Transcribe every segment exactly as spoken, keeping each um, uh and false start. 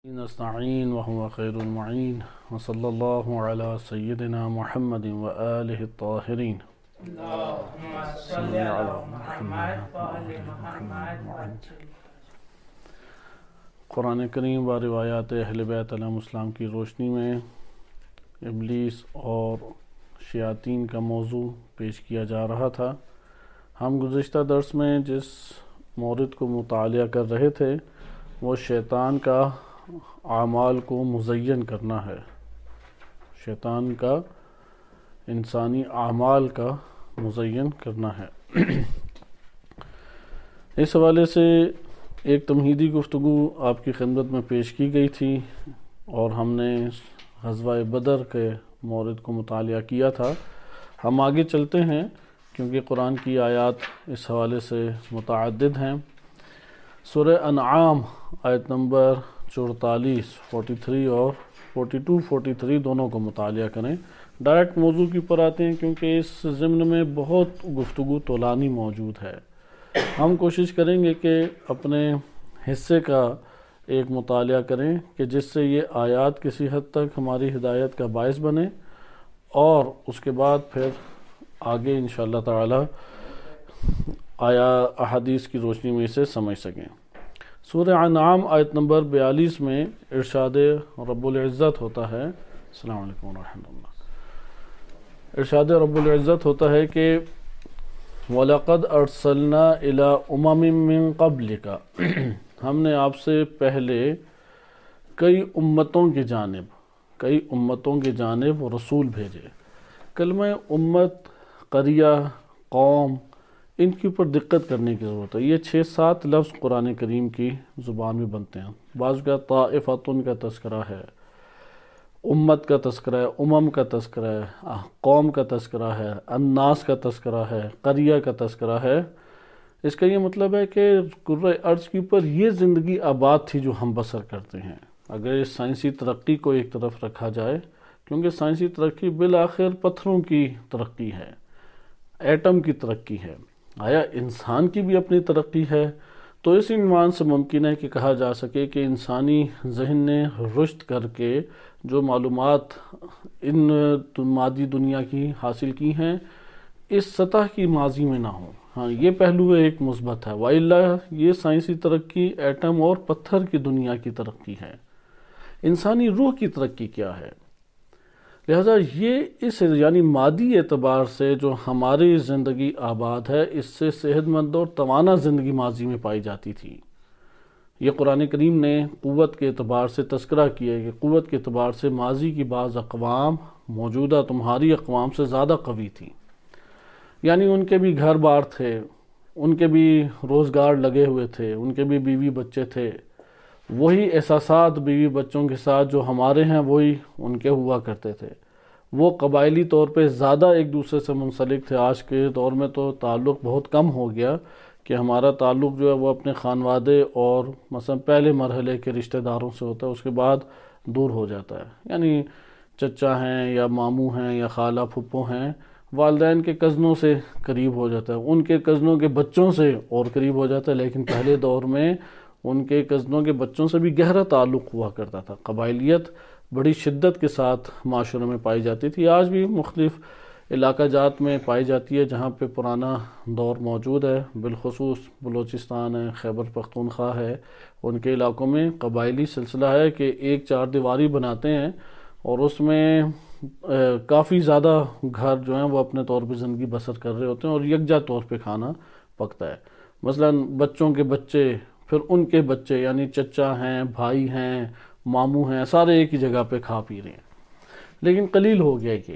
نستعين وهو خير المعين وصلى الله على سيدنا محمد وآله الطاهرين اللهم صل على محمد وآل محمد. قرآن کریم و روایات اہل بیت علیہم السلام کی روشنی میں ابلیس اور شیاطین کا موضوع پیش کیا جا رہا تھا۔ ہم گزشتہ درس میں جس مورد کو مطالعہ کر رہے تھے وہ شیطان کا اعمال کو مزین کرنا ہے، شیطان کا انسانی اعمال کا مزین کرنا ہے۔ اس حوالے سے ایک تمہیدی گفتگو آپ کی خدمت میں پیش کی گئی تھی اور ہم نے غزوہ بدر کے مورد کو مطالعہ کیا تھا۔ ہم آگے چلتے ہیں کیونکہ قرآن کی آیات اس حوالے سے متعدد ہیں۔ سورہ انعام آیت نمبر چورتالیس فورٹی تھری اور فورٹی ٹو فورٹی تھری دونوں کو مطالعہ کریں۔ ڈائریکٹ موضوع کی پر آتے ہیں کیونکہ اس ضمن میں بہت گفتگو طولانی موجود ہے۔ ہم کوشش کریں گے کہ اپنے حصے کا ایک مطالعہ کریں کہ جس سے یہ آیات کسی حد تک ہماری ہدایت کا باعث بنے اور اس کے بعد پھر آگے انشاءاللہ تعالی آیا احادیث کی روشنی میں اسے سمجھ سکیں۔ سورہ انعام آیت نمبر بیالیس میں ارشاد رب العزت ہوتا ہے، السلام علیکم ورحمۃ اللہ، ارشاد رب العزت ہوتا ہے کہ وَلَقَدْ أَرْسَلْنَا إِلَىٰ أُمَمٍ مِّن قَبْلِكَ، ہم نے آپ سے پہلے کئی امتوں کی جانب کئی امتوں کی جانب رسول بھیجے۔ کلمہ امت، قریہ، قوم، ان کے اوپر دقت کرنے کی ضرورت ہے۔ یہ چھ سات لفظ قرآن کریم کی زبان میں بنتے ہیں۔ بعض کا طائفتن کا تذکرہ ہے، امت کا تذکرہ ہے، امم کا تذکرہ ہے، قوم کا تذکرہ ہے، الناس کا تذکرہ ہے، قریہ کا تذکرہ ہے۔ اس کا یہ مطلب ہے کہ کرۂ ارض کے اوپر یہ زندگی آباد تھی جو ہم بسر کرتے ہیں۔ اگر اس سائنسی ترقی کو ایک طرف رکھا جائے، کیونکہ سائنسی ترقی بالآخر پتھروں کی ترقی ہے، ایٹم کی ترقی ہے، آیا انسان کی بھی اپنی ترقی ہے؟ تو اس عنوان سے ممکن ہے کہ کہا جا سکے کہ انسانی ذہن نے رشد کر کے جو معلومات ان مادی دنیا کی حاصل کی ہیں اس سطح کی ماضی میں نہ ہوں۔ ہاں، یہ پہلو ایک مثبت ہے، وَإِلَّا یہ سائنسی ترقی ایٹم اور پتھر کی دنیا کی ترقی ہے۔ انسانی روح کی ترقی کیا ہے؟ لہذا یہ اس یعنی مادی اعتبار سے جو ہماری زندگی آباد ہے اس سے صحت مند اور توانا زندگی ماضی میں پائی جاتی تھی۔ یہ قرآن کریم نے قوت کے اعتبار سے تذکرہ کیا ہے کہ قوت کے اعتبار سے ماضی کی بعض اقوام موجودہ تمہاری اقوام سے زیادہ قوی تھی، یعنی ان کے بھی گھر بار تھے، ان کے بھی روزگار لگے ہوئے تھے، ان کے بھی بیوی بچے تھے، وہی احساسات بیوی بچوں کے ساتھ جو ہمارے ہیں وہی ان کے ہوا کرتے تھے۔ وہ قبائلی طور پہ زیادہ ایک دوسرے سے منسلک تھے۔ آج کے دور میں تو تعلق بہت کم ہو گیا کہ ہمارا تعلق جو ہے وہ اپنے خانوادے اور مثلا پہلے مرحلے کے رشتہ داروں سے ہوتا ہے، اس کے بعد دور ہو جاتا ہے، یعنی چچا ہیں یا ماموں ہیں یا خالہ پھپھو ہیں، والدین کے کزنوں سے قریب ہو جاتا ہے، ان کے کزنوں کے بچوں سے اور قریب ہو جاتا ہے، لیکن پہلے دور میں ان کے کزنوں کے بچوں سے بھی گہرا تعلق ہوا کرتا تھا۔ قبائلیت بڑی شدت کے ساتھ معاشرے میں پائی جاتی تھی، آج بھی مختلف علاقہ جات میں پائی جاتی ہے جہاں پہ پرانا دور موجود ہے، بالخصوص بلوچستان ہے، خیبر پختونخوا ہے، ان کے علاقوں میں قبائلی سلسلہ ہے کہ ایک چار دیواری بناتے ہیں اور اس میں کافی زیادہ گھر جو ہیں وہ اپنے طور پہ زندگی بسر کر رہے ہوتے ہیں اور یکجا طور پہ کھانا پکتا ہے۔ مثلا بچوں کے بچے، پھر ان کے بچے، یعنی چچا ہیں، بھائی ہیں، ماموں ہیں، سارے ایک ہی جگہ پہ کھا پی رہے ہیں، لیکن قلیل ہو گیا کہ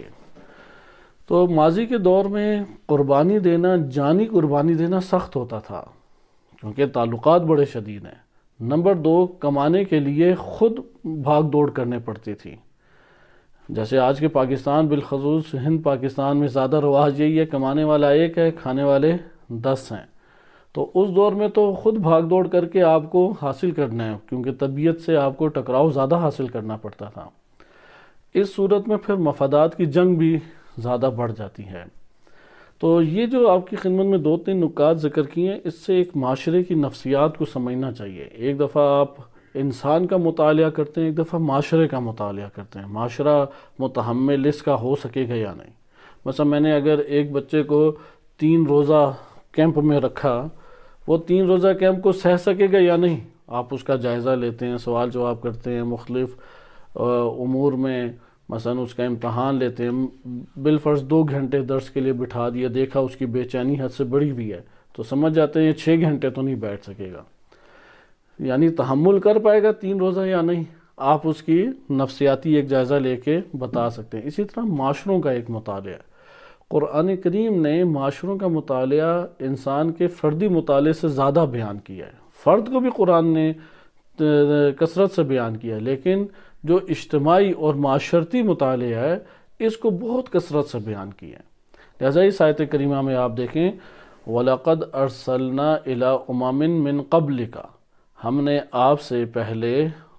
تو ماضی کے دور میں قربانی دینا، جانی قربانی دینا سخت ہوتا تھا کیونکہ تعلقات بڑے شدید ہیں۔ نمبر دو، کمانے کے لیے خود بھاگ دوڑ کرنے پڑتی تھی۔ جیسے آج کے پاکستان، بالخصوص ہند پاکستان میں زیادہ رواج یہی ہے، کمانے والا ایک ہے، کھانے والے دس ہیں۔ تو اس دور میں تو خود بھاگ دوڑ کر کے آپ کو حاصل کرنا ہے کیونکہ طبیعت سے آپ کو ٹکراؤ زیادہ حاصل کرنا پڑتا تھا۔ اس صورت میں پھر مفادات کی جنگ بھی زیادہ بڑھ جاتی ہے۔ تو یہ جو آپ کی خدمت میں دو تین نکات ذکر کی ہیں، اس سے ایک معاشرے کی نفسیات کو سمجھنا چاہیے۔ ایک دفعہ آپ انسان کا مطالعہ کرتے ہیں، ایک دفعہ معاشرے کا مطالعہ کرتے ہیں، معاشرہ متحمل اس کا ہو سکے گا یا نہیں۔ مثلا میں نے اگر ایک بچے کو تین روزہ کیمپ میں رکھا، وہ تین روزہ کیمپ کو سہ سکے گا یا نہیں؟ آپ اس کا جائزہ لیتے ہیں، سوال جواب کرتے ہیں، مختلف امور میں مثلا اس کا امتحان لیتے ہیں، بالفرض دو گھنٹے درس کے لیے بٹھا دیا، دیکھا اس کی بے چینی حد سے بڑی ہوئی ہے، تو سمجھ جاتے ہیں یہ چھ گھنٹے تو نہیں بیٹھ سکے گا، یعنی تحمل کر پائے گا تین روزہ یا نہیں۔ آپ اس کی نفسیاتی ایک جائزہ لے کے بتا سکتے ہیں۔ اسی طرح معاشروں کا ایک مطالعہ ہے۔ قرآن کریم نے معاشروں کا مطالعہ انسان کے فردی مطالعے سے زیادہ بیان کیا ہے۔ فرد کو بھی قرآن نے کثرت سے بیان کیا ہے، لیکن جو اجتماعی اور معاشرتی مطالعہ ہے اس کو بہت کثرت سے بیان کیا ہے۔ لہذا اس آیت کریمہ میں آپ دیکھیں وَلَقَدْ أَرْسَلْنَا إِلَىٰ أُمَمٍ مِّن قَبْلِكَ، ہم نے آپ سے پہلے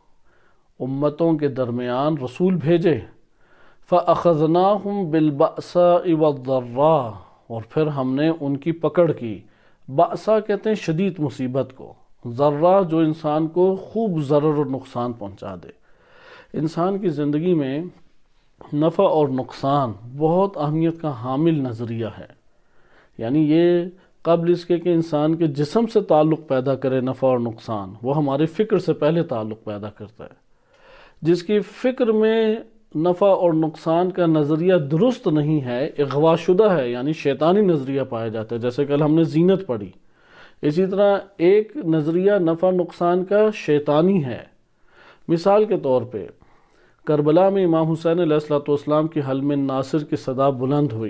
امتوں کے درمیان رسول بھیجے، فَأَخَذْنَاهُمْ بِالْبَأْسَاءِ وَالضَّرَّاءِ، اور پھر ہم نے ان کی پکڑ کی۔ بأسا کہتے ہیں شدید مصیبت کو، ضرہ جو انسان کو خوب ضرر اور نقصان پہنچا دے۔ انسان کی زندگی میں نفع اور نقصان بہت اہمیت کا حامل نظریہ ہے، یعنی یہ قبل اس کے کہ انسان کے جسم سے تعلق پیدا کرے نفع اور نقصان، وہ ہمارے فکر سے پہلے تعلق پیدا کرتا ہے۔ جس کی فکر میں نفع اور نقصان کا نظریہ درست نہیں ہے، اغوا شدہ ہے، یعنی شیطانی نظریہ پایا جاتا ہے، جیسے کل ہم نے زینت پڑھی، اسی طرح ایک نظریہ نفع نقصان کا شیطانی ہے۔ مثال کے طور پہ کربلا میں امام حسین علیہ السلام کی حلم ناصر کی صدا بلند ہوئی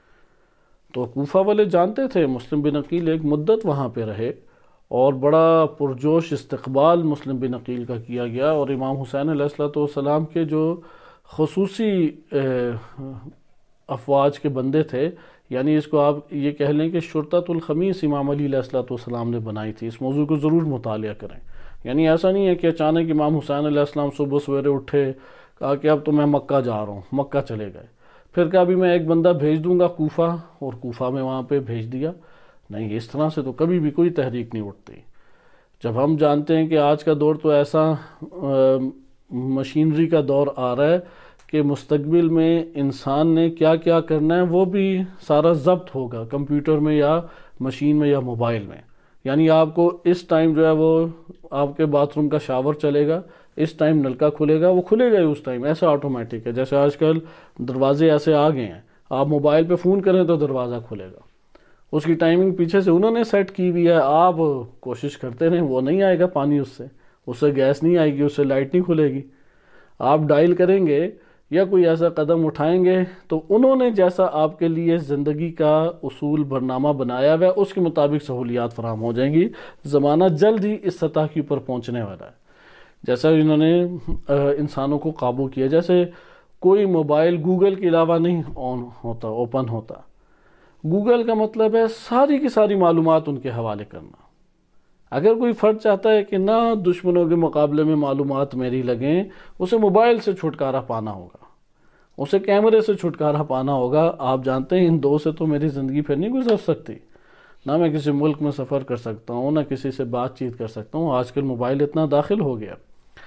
تو کوفہ والے جانتے تھے، مسلم بن عقیل ایک مدت وہاں پہ رہے اور بڑا پرجوش استقبال مسلم بن عقیل کا کیا گیا، اور امام حسین علیہ السلام کے جو خصوصی افواج کے بندے تھے، یعنی اس کو آپ یہ کہہ لیں کہ شرطۃ الخمیس امام علی علیہ السلام نے بنائی تھی۔ اس موضوع کو ضرور مطالعہ کریں، یعنی ایسا نہیں ہے کہ اچانک امام حسین علیہ السلام صبح سویرے اٹھے، کہا کہ اب تو میں مکہ جا رہا ہوں، مکہ چلے گئے، پھر کہا بھی میں ایک بندہ بھیج دوں گا کوفہ، اور کوفہ میں وہاں پہ بھیج دیا۔ نہیں، اس طرح سے تو کبھی بھی کوئی تحریک نہیں اٹھتی۔ جب ہم جانتے ہیں کہ آج کا دور تو ایسا مشینری کا دور آ رہا ہے کہ مستقبل میں انسان نے کیا کیا کرنا ہے وہ بھی سارا ضبط ہوگا کمپیوٹر میں یا مشین میں یا موبائل میں، یعنی آپ کو اس ٹائم جو ہے وہ آپ کے باتھ روم کا شاور چلے گا، اس ٹائم نلکا کھلے گا، وہ کھلے گا ہی اس ٹائم، ایسا آٹومیٹک ہے۔ جیسے آج کل دروازے ایسے آ گئے ہیں، آپ موبائل پہ فون کریں تو دروازہ کھلے گا، اس کی ٹائمنگ پیچھے سے انہوں نے سیٹ کی ہوئی ہے، آپ کوشش کرتے رہیں، وہ نہیں آئے گا پانی، اس سے اس سے گیس نہیں آئے گی، اس سے لائٹ نہیں کھلے گی۔ آپ ڈائل کریں گے یا کوئی ایسا قدم اٹھائیں گے تو انہوں نے جیسا آپ کے لیے زندگی کا اصول برنامہ بنایا ہوا ہے اس کے مطابق سہولیات فراہم ہو جائیں گی۔ زمانہ جلد ہی اس سطح کے اوپر پہنچنے والا ہے، جیسا انہوں نے انسانوں کو قابو کیا۔ جیسے کوئی موبائل گوگل کے علاوہ نہیں آن ہوتا، اوپن ہوتا۔ گوگل کا مطلب ہے ساری کی ساری معلومات ان کے حوالے کرنا۔ اگر کوئی فرد چاہتا ہے کہ نہ دشمنوں کے مقابلے میں معلومات میری لگیں، اسے موبائل سے چھٹکارا پانا ہوگا، اسے کیمرے سے چھٹکارا پانا ہوگا۔ آپ جانتے ہیں ان دو سے تو میری زندگی پھر نہیں گزر سکتی، نہ میں کسی ملک میں سفر کر سکتا ہوں، نہ کسی سے بات چیت کر سکتا ہوں، آج کل موبائل اتنا داخل ہو گیا۔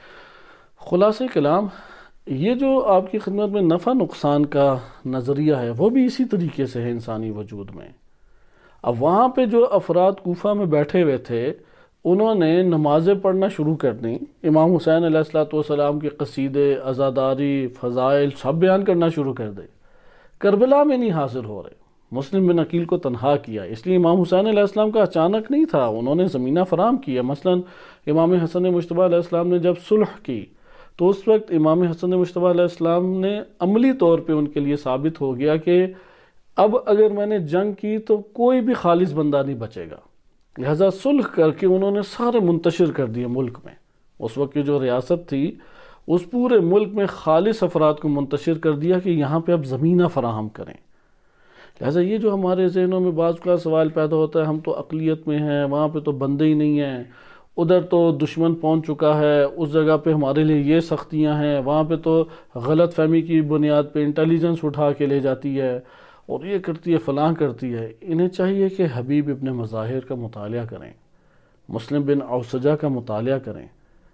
خلاصہ کلام یہ جو آپ کی خدمت میں نفع نقصان کا نظریہ ہے وہ بھی اسی طریقے سے ہے انسانی وجود میں۔ اب وہاں پہ جو افراد کوفہ میں بیٹھے ہوئے تھے انہوں نے نمازیں پڑھنا شروع کر دیں، امام حسین علیہ السلام کے قصیدے، عزاداری، فضائل سب بیان کرنا شروع کر دے۔ کربلا میں نہیں حاضر ہو رہے، مسلم بن عقیل کو تنہا کیا، اس لیے امام حسین علیہ السلام کا اچانک نہیں تھا، انہوں نے زمینہ فراہم کیا۔ مثلا امام حسن مجتبیٰ علیہ السلام نے جب صلح کی تو اس وقت امام حسن مجتبیٰ علیہ السلام نے عملی طور پہ ان کے لیے ثابت ہو گیا کہ اب اگر میں نے جنگ کی تو کوئی بھی خالص بندہ نہیں بچے گا، لہذا صلح کر کے انہوں نے سارے منتشر کر دیے ملک میں۔ اس وقت کی جو ریاست تھی اس پورے ملک میں خالص افراد کو منتشر کر دیا کہ یہاں پہ اب زمینہ فراہم کریں۔ لہذا یہ جو ہمارے ذہنوں میں بعض کا سوال پیدا ہوتا ہے، ہم تو اقلیت میں ہیں، وہاں پہ تو بندے ہی نہیں ہیں، ادھر تو دشمن پہنچ چکا ہے، اس جگہ پہ ہمارے لیے یہ سختیاں ہیں، وہاں پہ تو غلط فہمی کی بنیاد پہ انٹیلیجنس اٹھا کے لے جاتی ہے اور یہ کرتی ہے، فلاں کرتی ہے۔ انہیں چاہیے کہ حبیب ابن مظاہر کا مطالعہ کریں، مسلم بن اوسجہ کا مطالعہ کریں،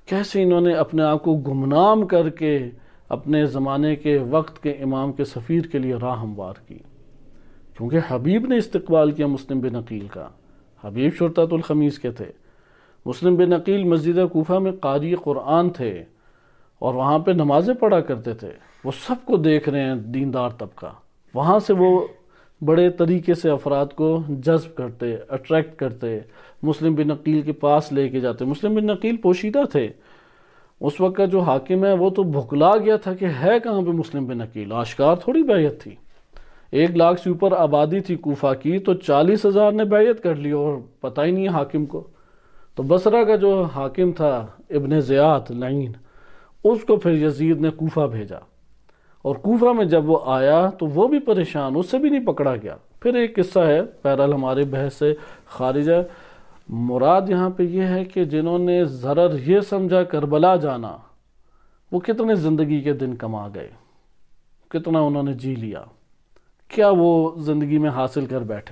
کیسے انہوں نے اپنے آپ کو گمنام کر کے اپنے زمانے کے وقت کے امام کے سفیر کے لیے راہ ہموار کی، کیونکہ حبیب نے استقبال کیا مسلم بن عقیل کا۔ حبیب شرطۃ الخمیس کے تھے، مسلم بن عقیل مسجد کوفہ میں قاری قرآن تھے اور وہاں پہ نمازیں پڑھا کرتے تھے۔ وہ سب کو دیکھ رہے ہیں دیندار طبقہ، وہاں سے وہ بڑے طریقے سے افراد کو جذب کرتے، اٹریکٹ کرتے، مسلم بن عقیل کے پاس لے کے جاتے۔ مسلم بن عقیل پوشیدہ تھے، اس وقت کا جو حاکم ہے وہ تو بھکلا گیا تھا کہ ہے کہاں پہ مسلم بن عقیل، آشکار تھوڑی بیعت تھی۔ ایک لاکھ سے اوپر آبادی تھی کوفہ کی، تو چالیس ہزار نے بیعت کر لی اور پتہ ہی نہیں ہے حاکم کو۔ تو بصرہ کا جو حاکم تھا ابن زیاد لعین، اس کو پھر یزید نے کوفہ بھیجا، اور کوفہ میں جب وہ آیا تو وہ بھی پریشان، اس سے بھی نہیں پکڑا گیا۔ پھر ایک قصہ ہے، بہرحال ہمارے بحث سے خارج ہے۔ مراد یہاں پہ یہ ہے کہ جنہوں نے ضرر یہ سمجھا کربلا جانا، وہ کتنے زندگی کے دن کما گئے، کتنا انہوں نے جی لیا، کیا وہ زندگی میں حاصل کر بیٹھے۔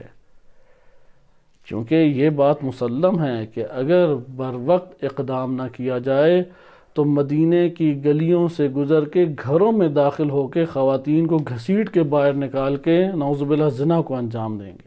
کیونکہ یہ بات مسلم ہے کہ اگر بر وقت اقدام نہ کیا جائے تو مدینے کی گلیوں سے گزر کے گھروں میں داخل ہو کے خواتین کو گھسیٹ کے باہر نکال کے نعوذ باللہ زنا کو انجام دیں گے۔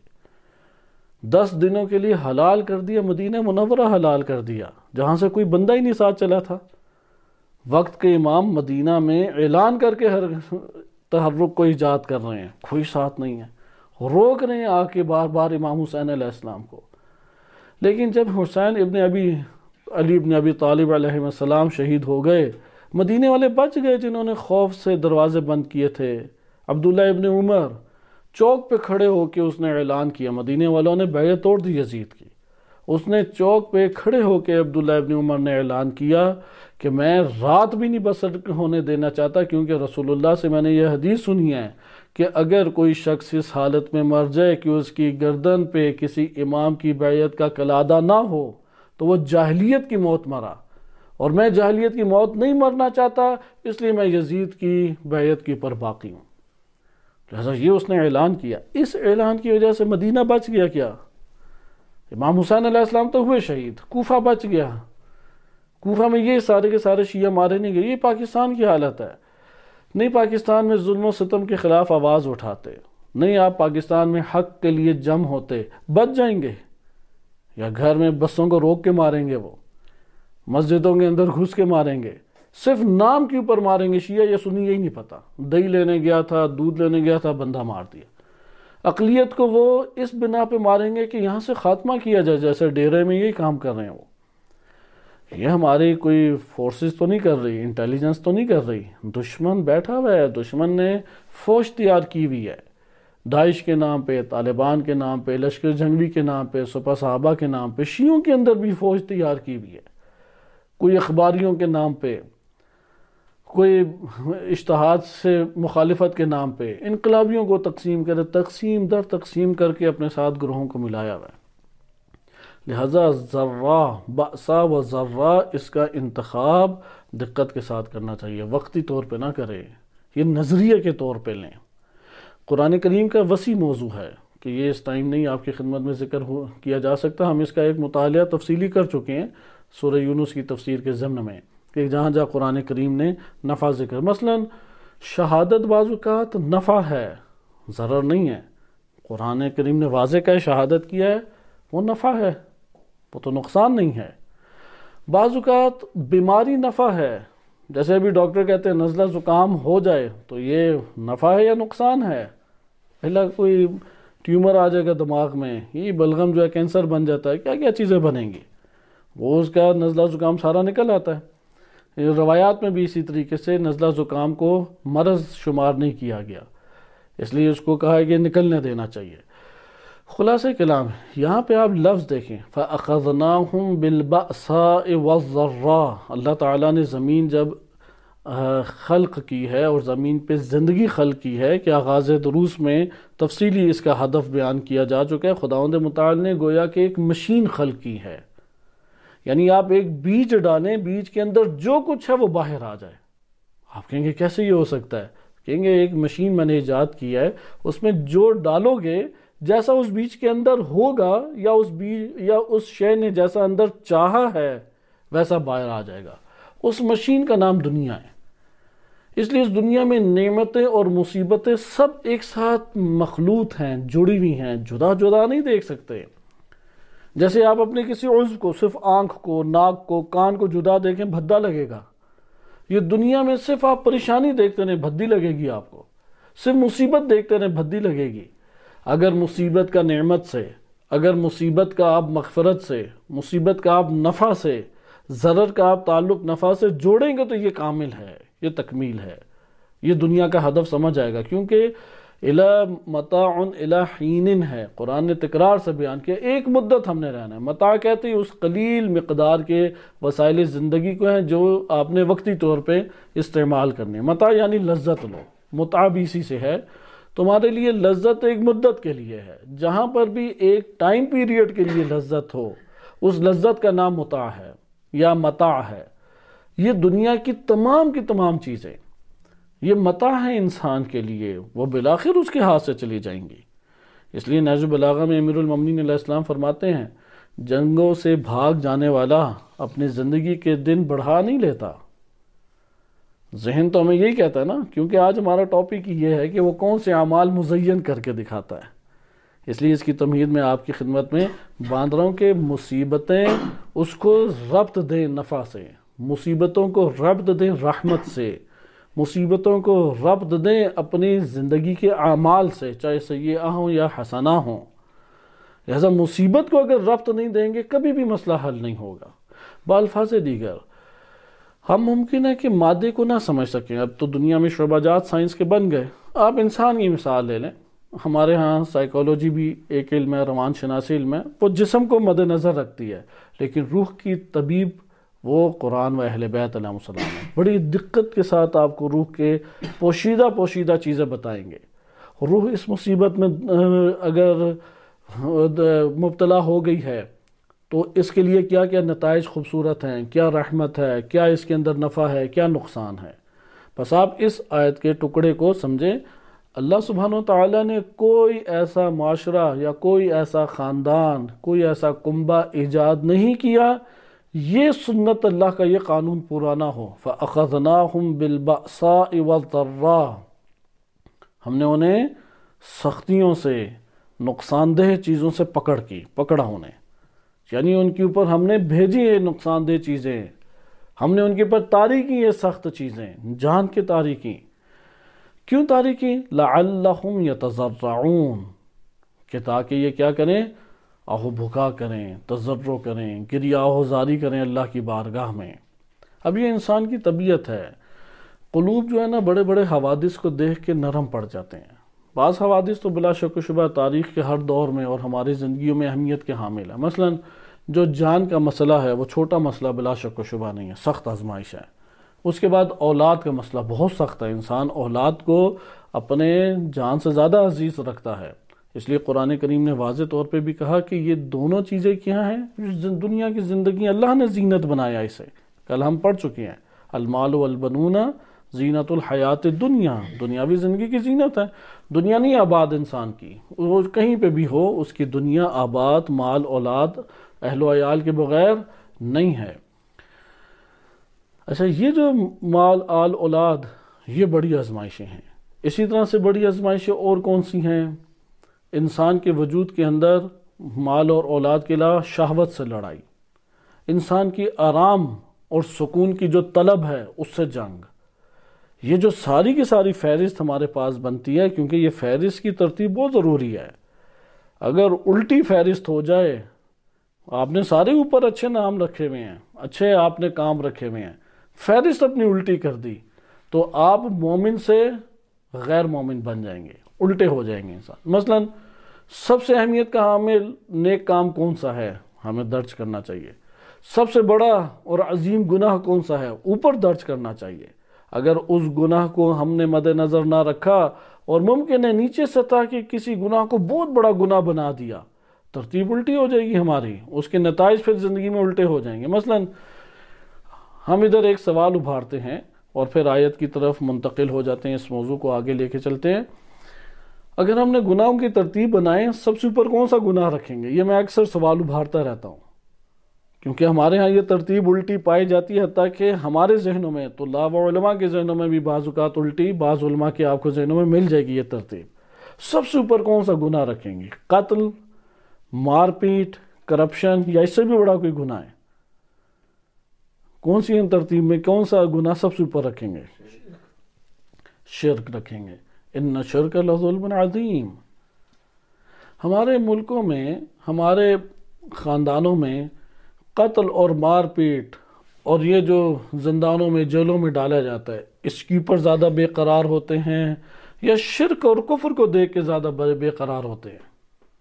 دس دنوں کے لیے حلال کر دیا، مدینہ منورہ حلال کر دیا، جہاں سے کوئی بندہ ہی نہیں ساتھ چلا تھا۔ وقت کے امام مدینہ میں اعلان کر کے ہر تحرک کو ایجاد کر رہے ہیں، کوئی ساتھ نہیں ہے، روک رہے ہیں آ کے بار بار امام حسین علیہ السلام کو۔ لیکن جب حسین ابن ابی علی ابن ابی طالب علیہ السلام شہید ہو گئے، مدینے والے بچ گئے جنہوں نے خوف سے دروازے بند کیے تھے۔ عبداللہ ابن عمر چوک پہ کھڑے ہو کے اس نے اعلان کیا، مدینے والوں نے بیعت توڑ دی یزید کی، اس نے چوک پہ کھڑے ہو کے عبداللہ ابن عمر نے اعلان کیا کہ میں رات بھی نہیں بسر ہونے دینا چاہتا، کیونکہ رسول اللہ سے میں نے یہ حدیث سنی ہے کہ اگر کوئی شخص اس حالت میں مر جائے کہ اس کی گردن پہ کسی امام کی بیعت کا کلادہ نہ ہو تو وہ جاہلیت کی موت مرا، اور میں جاہلیت کی موت نہیں مرنا چاہتا، اس لیے میں یزید کی بیعت کے اوپر باقی ہوں۔ لہذا یہ اس نے اعلان کیا، اس اعلان کی وجہ سے مدینہ بچ گیا۔ کیا امام حسین علیہ السلام تو ہوئے شہید، کوفہ بچ گیا۔ کوفہ میں یہ سارے کے سارے شیعہ مارے نہیں گئے۔ یہ پاکستان کی حالت ہے، نہیں پاکستان میں ظلم و ستم کے خلاف آواز اٹھاتے، نہیں آپ پاکستان میں حق کے لیے جم ہوتے، بچ جائیں گے، یا گھر میں بسوں کو روک کے ماریں گے، وہ مسجدوں کے اندر گھس کے ماریں گے، صرف نام کے اوپر ماریں گے، شیعہ یا سنی یہی نہیں پتہ، دہی لینے گیا تھا، دودھ لینے گیا تھا، بندہ مار دیا۔ اقلیت کو وہ اس بنا پہ ماریں گے کہ یہاں سے خاتمہ کیا جائے، جیسے ڈیرے میں یہی کام کر رہے ہیں وہ۔ یہ ہماری کوئی فورسز تو نہیں کر رہی، انٹیلیجنس تو نہیں کر رہی، دشمن بیٹھا ہوا ہے، دشمن نے فوج تیار کی ہوئی ہے، داعش کے نام پہ، طالبان کے نام پہ، لشکر جنگوی کے نام پہ، سپہ صحابہ کے نام پہ، شیعوں کے اندر بھی فوج تیار کی ہوئی ہے، کوئی اخباریوں کے نام پہ، کوئی اجتہاد سے مخالفت کے نام پہ انقلابیوں کو تقسیم کرے، تقسیم در تقسیم کر کے اپنے ساتھ گروہوں کو ملایا ہوا ہے۔ لہذا ذرہ بأسا و ذرہ اس کا انتخاب دقت کے ساتھ کرنا چاہیے، وقتی طور پہ نہ کرے، یہ نظریے کے طور پہ لیں۔ قرآن کریم کا وسیع موضوع ہے کہ یہ اس ٹائم نہیں آپ کی خدمت میں ذکر ہو کیا جا سکتا، ہم اس کا ایک مطالعہ تفصیلی کر چکے ہیں سورہ یونس کی تفسیر کے ضمن میں، کہ جہاں جہاں قرآن کریم نے نفع ذکر، مثلا شہادت بعض اوقات نفع ہے، ضرر نہیں ہے، قرآن کریم نے واضح کا شہادت کیا ہے، وہ نفع ہے، وہ تو نقصان نہیں ہے۔ بعض اوقات بیماری نفع ہے، جیسے ابھی ڈاکٹر کہتے ہیں نزلہ زکام ہو جائے تو یہ نفع ہے یا نقصان ہے؟ پہلا کوئی ٹیومر آ جائے گا دماغ میں، یہ بلغم جو ہے کینسر بن جاتا ہے، کیا کیا چیزیں بنیں گی، وہ اس کا نزلہ زکام سارا نکل آتا ہے۔ روایات میں بھی اسی طریقے سے نزلہ زکام کو مرض شمار نہیں کیا گیا، اس لیے اس کو کہا کہ نکلنے دینا چاہیے۔ خلاصہ کلام یہاں پہ آپ لفظ دیکھیں، فَأَخَذْنَاهُمْ بِالْبَأْسَاءِ وَالضَّرَّاءِ، اللہ تعالیٰ نے زمین جب خلق کی ہے اور زمین پہ زندگی خلق کی ہے کہ آغاز دروس میں تفصیلی اس کا ہدف بیان کیا جا چکا ہے، خداوند متعال نے گویا کہ ایک مشین خلق کی ہے، یعنی آپ ایک بیج ڈالیں، بیج کے اندر جو کچھ ہے وہ باہر آ جائے۔ آپ کہیں گے کیسے یہ ہو سکتا ہے؟ کہیں گے ایک مشین میں نے ایجاد کی ہے، اس میں جو ڈالو گے جیسا اس بیج کے اندر ہوگا، یا اس بیج یا اس شے نے جیسا اندر چاہا ہے ویسا باہر آ جائے گا۔ اس مشین کا نام دنیا ہے۔ اس لیے اس دنیا میں نعمتیں اور مصیبتیں سب ایک ساتھ مخلوط ہیں، جڑی ہوئی ہیں، جدا جدا نہیں دیکھ سکتے۔ جیسے آپ اپنے کسی عضو کو، صرف آنکھ کو، ناک کو، کان کو جدا دیکھیں بھدا لگے گا۔ یہ دنیا میں صرف آپ پریشانی دیکھتے رہیں بھدی لگے گی آپ کو، صرف مصیبت دیکھتے رہیں بھدی لگے گی۔ اگر مصیبت کا نعمت سے، اگر مصیبت کا آپ مغفرت سے، مصیبت کا آپ نفع سے، ضرر کا آپ تعلق نفع سے جوڑیں گے تو یہ کامل ہے، یہ تکمیل ہے، یہ دنیا کا ہدف سمجھ آئے گا۔ کیونکہ اِلَى مَتَاعٌ اِلَى حِینٍ ہے، قرآن نے تکرار سے بیان کیا، ایک مدت ہم نے رہنا ہے۔ متاع کہتے ہیں اس قلیل مقدار کے وسائل زندگی کو ہیں جو آپ نے وقتی طور پہ استعمال کرنے ہیں۔ متاع یعنی لذت لو، متاع بھی اسی سے ہے۔ تمہارے لیے لذت ایک مدت کے لیے ہے، جہاں پر بھی ایک ٹائم پیریڈ کے لیے لذت ہو، اس لذت کا نام متاع ہے یا متاع ہے۔ یہ دنیا کی تمام کی تمام چیزیں یہ متاع ہیں انسان کے لیے، وہ بالآخر اس کے ہاتھ سے چلی جائیں گی۔ اس لیے نہج البلاغہ میں امیر المومنین علیہ السلام فرماتے ہیں، جنگوں سے بھاگ جانے والا اپنی زندگی کے دن بڑھا نہیں لیتا۔ ذہن تو ہمیں یہی کہتا ہے نا، کیونکہ آج ہمارا ٹاپک یہ ہے کہ وہ کون سے اعمال مزین کر کے دکھاتا ہے۔ اس لیے اس کی تمہید میں آپ کی خدمت میں باندھ رہا ہوں کہ مصیبتیں اس کو ربط دیں نفع سے، مصیبتوں کو ربط دیں رحمت سے، مصیبتوں کو ربط دیں اپنی زندگی کے اعمال سے، چاہے سیئہ ہوں یا حسنہ ہوں۔ لہذا مصیبت کو اگر ربط نہیں دیں گے کبھی بھی مسئلہ حل نہیں ہوگا۔ بالفاظ دیگر ہم ممکن ہے کہ مادے کو نہ سمجھ سکیں، اب تو دنیا میں شعبہ جات سائنس کے بن گئے۔ آپ انسان کی مثال لے لیں، ہمارے ہاں سائیکالوجی بھی ایک علم ہے، روان شناسی علم ہے، وہ جسم کو مد نظر رکھتی ہے، لیکن روح کی طبیب وہ قرآن و اہل بیت علیہ السلام ہے۔ بڑی دقت کے ساتھ آپ کو روح کے پوشیدہ پوشیدہ چیزیں بتائیں گے۔ روح اس مصیبت میں اگر مبتلا ہو گئی ہے تو اس کے لیے کیا کیا نتائج خوبصورت ہیں، کیا رحمت ہے، کیا اس کے اندر نفع ہے، کیا نقصان ہے۔ بس آپ اس آیت کے ٹکڑے کو سمجھیں، اللہ سبحانہ و تعالیٰ نے کوئی ایسا معاشرہ یا کوئی ایسا خاندان، کوئی ایسا کنبہ ایجاد نہیں کیا، یہ سنت اللہ کا یہ قانون پورا نہ ہو۔ فَأَخَذْنَاهُمْ بِالْبَأْسَاءِ وَالضَّرَّاءِ، ہم نے انہیں سختیوں سے، نقصان دہ چیزوں سے پکڑ کی، پکڑا انہیں، یعنی ان کے اوپر ہم نے بھیجی یہ نقصان دہ چیزیں، ہم نے ان کے اوپر طاری کی یہ سخت چیزیں، جان کے طاری کی۔ کیوں طاری کی؟ لَعَلَّهُمْ يَتَضَرَّعُونَ، کہ تاکہ یہ کیا کریں، آہو بھکا کریں، تضرع کریں، گریہ آہوزاری کریں اللہ کی بارگاہ میں۔ اب یہ انسان کی طبیعت ہے، قلوب جو ہے نا بڑے بڑے حوادث کو دیکھ کے نرم پڑ جاتے ہیں۔ بعض حوادث تو بلا شک و شبہ تاریخ کے ہر دور میں اور ہماری زندگیوں میں اہمیت کے حامل ہے۔ مثلا جو جان کا مسئلہ ہے وہ چھوٹا مسئلہ بلا شک و شبہ نہیں ہے، سخت آزمائش ہے۔ اس کے بعد اولاد کا مسئلہ بہت سخت ہے، انسان اولاد کو اپنے جان سے زیادہ عزیز رکھتا ہے۔ اس لیے قرآن کریم نے واضح طور پہ بھی کہا کہ یہ دونوں چیزیں کیا ہیں، دنیا کی زندگی اللہ نے زینت بنایا اسے، کل ہم پڑھ چکے ہیں، المال والبنون زینت الحیات الدنیا، دنیاوی زندگی کی زینت ہے۔ دنیا نہیں آباد انسان کی، وہ کہیں پہ بھی ہو اس کی دنیا آباد، مال اولاد اہل و عیال کے بغیر نہیں ہے۔ اچھا، یہ جو مال آل اولاد یہ بڑی آزمائشیں ہیں۔ اسی طرح سے بڑی آزمائشیں اور کون سی ہیں؟ انسان کے وجود کے اندر مال اور اولاد کے علاوہ شہوت سے لڑائی، انسان کی آرام اور سکون کی جو طلب ہے اس سے جنگ۔ یہ جو ساری کی ساری فہرست ہمارے پاس بنتی ہے، کیونکہ یہ فہرست کی ترتیب بہت ضروری ہے۔ اگر الٹی فہرست ہو جائے، آپ نے سارے اوپر اچھے نام رکھے ہوئے ہیں، اچھے آپ نے کام رکھے ہوئے ہیں، فہرست اپنی الٹی کر دی تو آپ مومن سے غیر مومن بن جائیں گے، الٹے ہو جائیں گے انسان۔ مثلا سب سے اہمیت کا حامل نیک کام کون سا ہے، ہمیں درج کرنا چاہیے۔ سب سے بڑا اور عظیم گناہ کون سا ہے، اوپر درج کرنا چاہیے۔ اگر اس گناہ کو ہم نے مد نظر نہ رکھا اور ممکن ہے نیچے سطح کے کسی گناہ کو بہت بڑا گناہ بنا دیا، ترتیب الٹی ہو جائے گی ہماری، اس کے نتائج پھر زندگی میں الٹے ہو جائیں گے۔ مثلا ہم ادھر ایک سوال ابھارتے ہیں اور پھر آیت کی طرف منتقل ہو جاتے ہیں، اس موضوع کو آگے لے کے چلتے ہیں۔ اگر ہم نے گناہوں کی ترتیب بنائے، سب سے اوپر کون سا گناہ رکھیں گے؟ یہ میں اکثر سوال ابھارتا رہتا ہوں۔ کیونکہ ہمارے ہاں یہ ترتیب الٹی پائی جاتی ہے، حتیٰ کہ ہمارے ذہنوں میں، طلاب و علماء کے ذہنوں میں بھی بعض اوقات الٹی، بعض علماء کے آپ کو ذہنوں میں مل جائے گی یہ ترتیب۔ سب سے اوپر کون سا گناہ رکھیں گے؟ قتل، مار پیٹ، کرپشن، یا اس سے بھی بڑا کوئی گناہ ہے؟ کون سی ان ترتیب میں کون سا گناہ سب سے اوپر رکھیں گے؟ شرک رکھیں گے۔ ان شرک لظلم عظیم۔ ہمارے ملکوں میں، ہمارے خاندانوں میں قتل اور مار پیٹ اور یہ جو زندانوں میں، جیلوں میں ڈالا جاتا ہے، اس کے اوپر زیادہ بے قرار ہوتے ہیں یا شرک اور کفر کو دیکھ کے زیادہ بے قرار ہوتے ہیں؟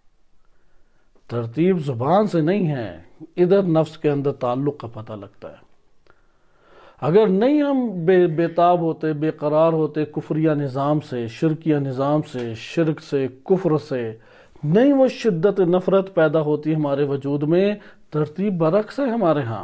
ترتیب زبان سے نہیں ہے، ادھر نفس کے اندر تعلق کا پتہ لگتا ہے۔ اگر نہیں ہم بے بیتاب ہوتے، بے قرار ہوتے کفریہ نظام سے، شرکیہ نظام سے، شرک سے، کفر سے، نہیں وہ شدت نفرت پیدا ہوتی ہمارے وجود میں، ترتیب برعکس ہے ہمارے ہاں۔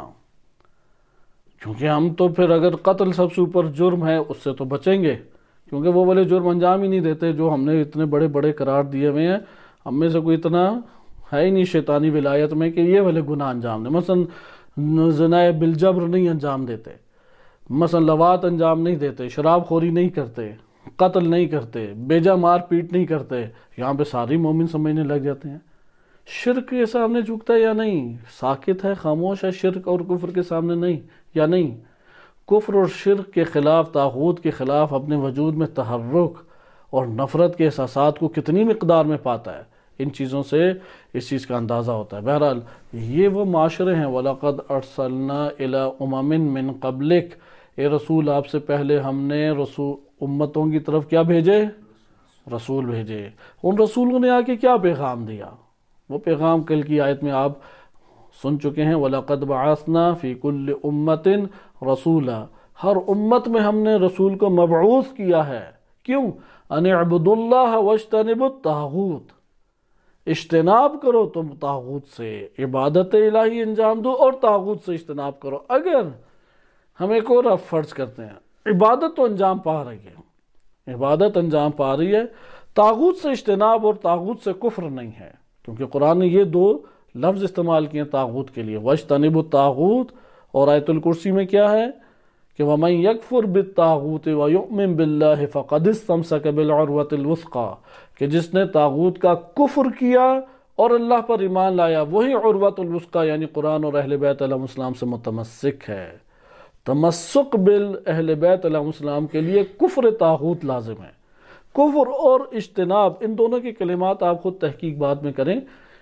کیونکہ ہم تو پھر اگر قتل سب سے اوپر جرم ہے، اس سے تو بچیں گے، کیونکہ وہ والے جرم انجام ہی نہیں دیتے جو ہم نے اتنے بڑے بڑے قرار دیے ہوئے ہیں۔ ہم میں سے کوئی اتنا ہے ہی نہیں شیطانی ولایت میں کہ یہ والے گناہ انجام دیں۔ مثلا زنا بالجبر نہیں انجام دیتے، مثلا لواط انجام نہیں دیتے، شراب خوری نہیں کرتے، قتل نہیں کرتے، بیجا مار پیٹ نہیں کرتے، یہاں پہ ساری مومن سمجھنے لگ جاتے ہیں۔ شرک کے سامنے جھکتا ہے یا نہیں؟ ساکت ہے، خاموش ہے شرک اور کفر کے سامنے نہیں یا نہیں؟ کفر اور شرک کے خلاف، طاغوت کے خلاف اپنے وجود میں تحرک اور نفرت کے احساسات کو کتنی مقدار میں پاتا ہے، ان چیزوں سے اس چیز کا اندازہ ہوتا ہے۔ بہرحال یہ وہ معاشرے ہیں، وَلَقَدْ أَرْسَلْنَا إِلَىٰ أُمَمٍ مِّن قَبْلِكَ، اے رسول آپ سے پہلے ہم نے رسول امتوں کی طرف کیا بھیجے؟ رسول بھیجے۔ ان رسولوں نے آ کے کیا پیغام دیا؟ وہ پیغام کل کی آیت میں آپ سن چکے ہیں، وَلَقَدْ بَعَثْنَا فِي كُلِّ أُمَّةٍ رَسُولًا، ہر امت میں ہم نے رسول کو مبعوث کیا ہے۔ کیوں؟ أَنِ اعْبُدُوا اللَّهَ وَاجْتَنِبُوا الطَّاغُوتَ، اجتناب کرو تم طاغوت سے، عبادت الہی انجام دو اور طاغوت سے اجتناب کرو۔ اگر ہم ایک اور اب فرض کرتے ہیں، عبادت تو انجام پا رہی ہے، عبادت انجام پا رہی ہے، طاغوت سے اجتناب اور طاغوت سے کفر نہیں ہے، کیونکہ قرآن نے یہ دو لفظ استعمال کیے طاغوت کے لیے، وَاجْتَنِبُوا الطَّاغُوتَ، اور آیت الکرسی میں کیا ہے کہ وَمَنْ يَكْفُرْ بِالطَّاغُوتِ وَيُؤْمِنْ بِاللَّهِ فَقَدِ اسْتَمْسَكَ بِالْعُرْوَةِ الْوُثْقَىٰ، کہ جس نے طاغوت کا کفر کیا اور اللہ پر ایمان لایا، وہی عروۃ الوثقیٰ یعنی قرآن اور اہل بیت علیہ السلام سے متمسک ہے۔ تمسک بالاہل بیت علیہ السلام کے لیے کفر طاغوت لازم ہے۔ کفر اور اجتناب، ان دونوں کے کلمات آپ خود تحقیق بعد میں کریں۔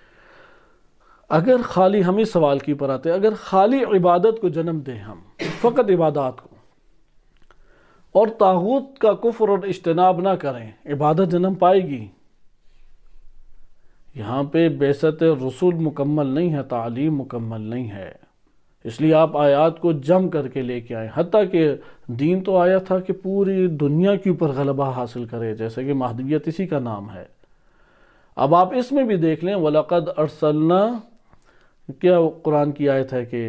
اگر خالی ہم اس سوال کی پر آتے، اگر خالی عبادت کو جنم دیں ہم، فقط عبادات کو، اور طاغوت کا کفر اور اجتناب نہ کریں، عبادت جنم پائے گی؟ یہاں پہ بعثت رسول مکمل نہیں ہے، تعلیم مکمل نہیں ہے، اس لیے آپ آیات کو جم کر کے لے کے آئیں۔ حتیٰ کہ دین تو آیا تھا کہ پوری دنیا کے اوپر غلبہ حاصل کرے، جیسے کہ مہدویت اسی کا نام ہے۔ اب آپ اس میں بھی دیکھ لیں، وَلَقَدْ أَرْسَلْنَا، کیا قرآن کی آیت ہے کہ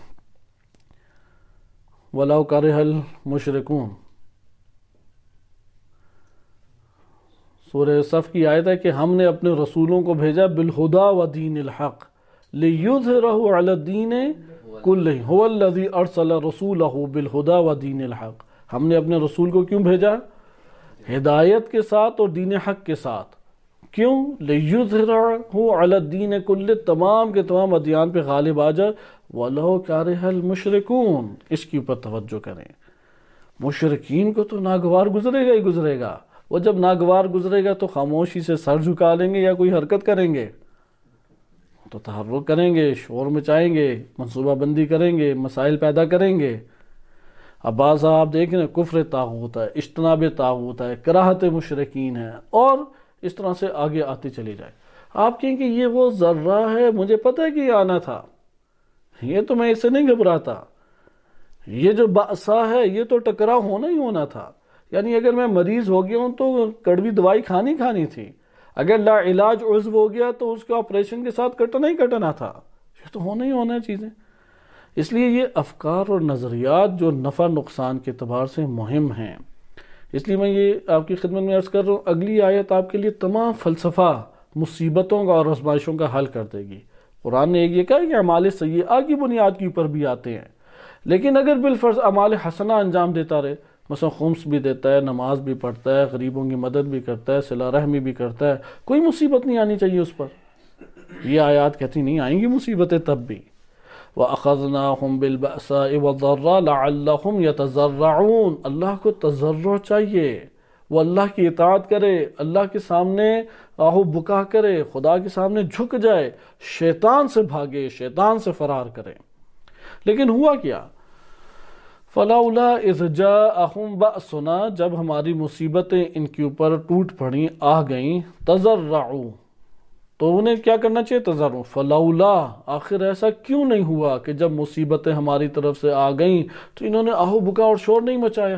وَلَوْ كَرِهَ الْمُشْرِكُونَ، سورہ صف کی آیت ہے کہ ہم نے اپنے رسولوں کو بھیجا بالہدیٰ وَدِینِ الْحَقِّ لِيُظْهِرَهُ عَلَى الدِّینِ كُلِّهِ هُوَ الَّذِي أَرْسَلَ رَسُولَهُ بِالْهُدَىٰ وَدِینِ الْحَقِّ، ہم نے اپنے رسول کو کیوں بھیجا؟ ہدایت کے ساتھ اور دین حق کے ساتھ۔ کیوں؟ لِيُظْهِرَهُ عَلَى الدِّینِ كُلِّهِ، تمام کے تمام ادیان پہ غالب آ جائے۔ وَلَوْ كَرِهَ الْمُشْرِكُونَ، اس کے اوپر توجہ کریں۔ مشرکین کو تو ناگوار گزرے گا ہی گزرے گا، وہ جب ناگوار گزرے گا تو خاموشی سے سر جھکا لیں گے یا کوئی حرکت کریں گے؟ تو تحرک کریں گے، شور مچائیں گے، منصوبہ بندی کریں گے، مسائل پیدا کریں گے۔ اب بعض آپ دیکھیں نا، کفر طاغوت ہے، اجتناب طاغوت ہے، کراہت مشرکین ہے، اور اس طرح سے آگے آتے چلی جائے۔ آپ کہیں کہ یہ وہ ذرہ ہے، مجھے پتہ ہے کہ یہ آنا تھا، یہ تو میں اس سے نہیں گھبراتا، یہ جو بأسا ہے یہ تو ٹکراؤ ہونا ہی ہونا تھا، یعنی اگر میں مریض ہو گیا ہوں تو کڑوی دوائی کھانی کھانی تھی، اگر لا علاج عضو ہو گیا تو اس کا آپریشن کے ساتھ کٹنا ہی کٹنا تھا، یہ تو ہونا ہی ہونا ہے چیزیں۔ اس لیے یہ افکار اور نظریات جو نفع نقصان کے اعتبار سے مہم ہیں، اس لیے میں یہ آپ کی خدمت میں عرض کر رہا ہوں، اگلی آیت آپ کے لیے تمام فلسفہ مصیبتوں کا اور آزمائشوں کا حل کر دے گی۔ قرآن نے ایک یہ کہا کہ اعمال سیئہ کی بنیاد کے اوپر بھی آتے ہیں، لیکن اگر بالفرض اعمال حسنہ انجام دیتا رہے، مثلا خمس بھی دیتا ہے، نماز بھی پڑھتا ہے، غریبوں کی مدد بھی کرتا ہے، صلہ رحمی بھی کرتا ہے، کوئی مصیبت نہیں آنی چاہیے اس پر۔ یہ آیات کہتی نہیں آئیں گی مصیبتیں تب بھی۔ وَأَخَذْنَاهُمْ بِالْبَأْسَاءِ وَالضَّرَّاءِ لَعَلَّهُمْ يَتَضَرَّعُونَ، اللہ کو تضرع چاہیے، وہ اللہ کی اطاعت کرے، اللہ کے سامنے آہو بکا کرے، خدا کے سامنے جھک جائے، شیطان سے بھاگے، شیطان سے فرار کرے۔ لیکن ہوا کیا؟ فَلَوْلَا إِذْ جَاءَهُمْ بَأْسُنَا، جب ہماری مصیبتیں ان کے اوپر ٹوٹ پڑیں، آ گئیں، تضرعوا، تو انہیں کیا کرنا چاہیے؟ تضرع۔ فلولا، آخر ایسا کیوں نہیں ہوا کہ جب مصیبتیں ہماری طرف سے آ گئیں تو انہوں نے آہو بکا اور شور نہیں مچایا؟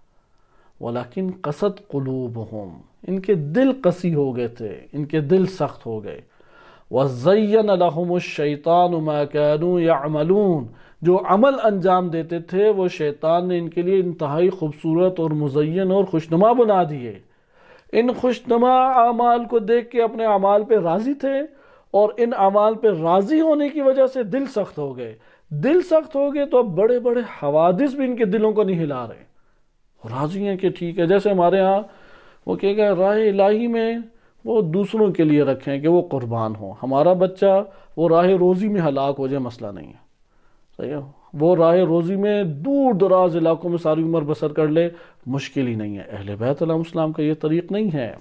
ولیکن قست قلوبہم، ان کے دل قسی ہو گئے تھے، ان کے دل سخت ہو گئے۔ وَزَيَّنَ لَهُمُ الشَّيْطَانُ مَا كَانُوا يَعْمَلُونَ، جو عمل انجام دیتے تھے وہ شیطان نے ان کے لیے انتہائی خوبصورت اور مزین اور خوشنما بنا دیے۔ ان خوشنما اعمال کو دیکھ کے اپنے اعمال پہ راضی تھے، اور ان اعمال پہ راضی ہونے کی وجہ سے دل سخت ہو گئے۔ دل سخت ہو گئے تو اب بڑے بڑے حوادث بھی ان کے دلوں کو نہیں ہلا رہے، راضی ہیں کہ ٹھیک ہے۔ جیسے ہمارے ہاں وہ کہے گا راہ الہی میں وہ دوسروں کے لیے رکھیں کہ وہ قربان ہوں، ہمارا بچہ وہ راہ روزی میں ہلاک ہو جائے مسئلہ نہیں ہے، صحیح ہے، وہ راہ روزی میں دور دراز علاقوں میں ساری عمر بسر کر لے، مشکل ہی نہیں ہے۔ اہل بیت علیہ السلام کا یہ طریق نہیں ہے۔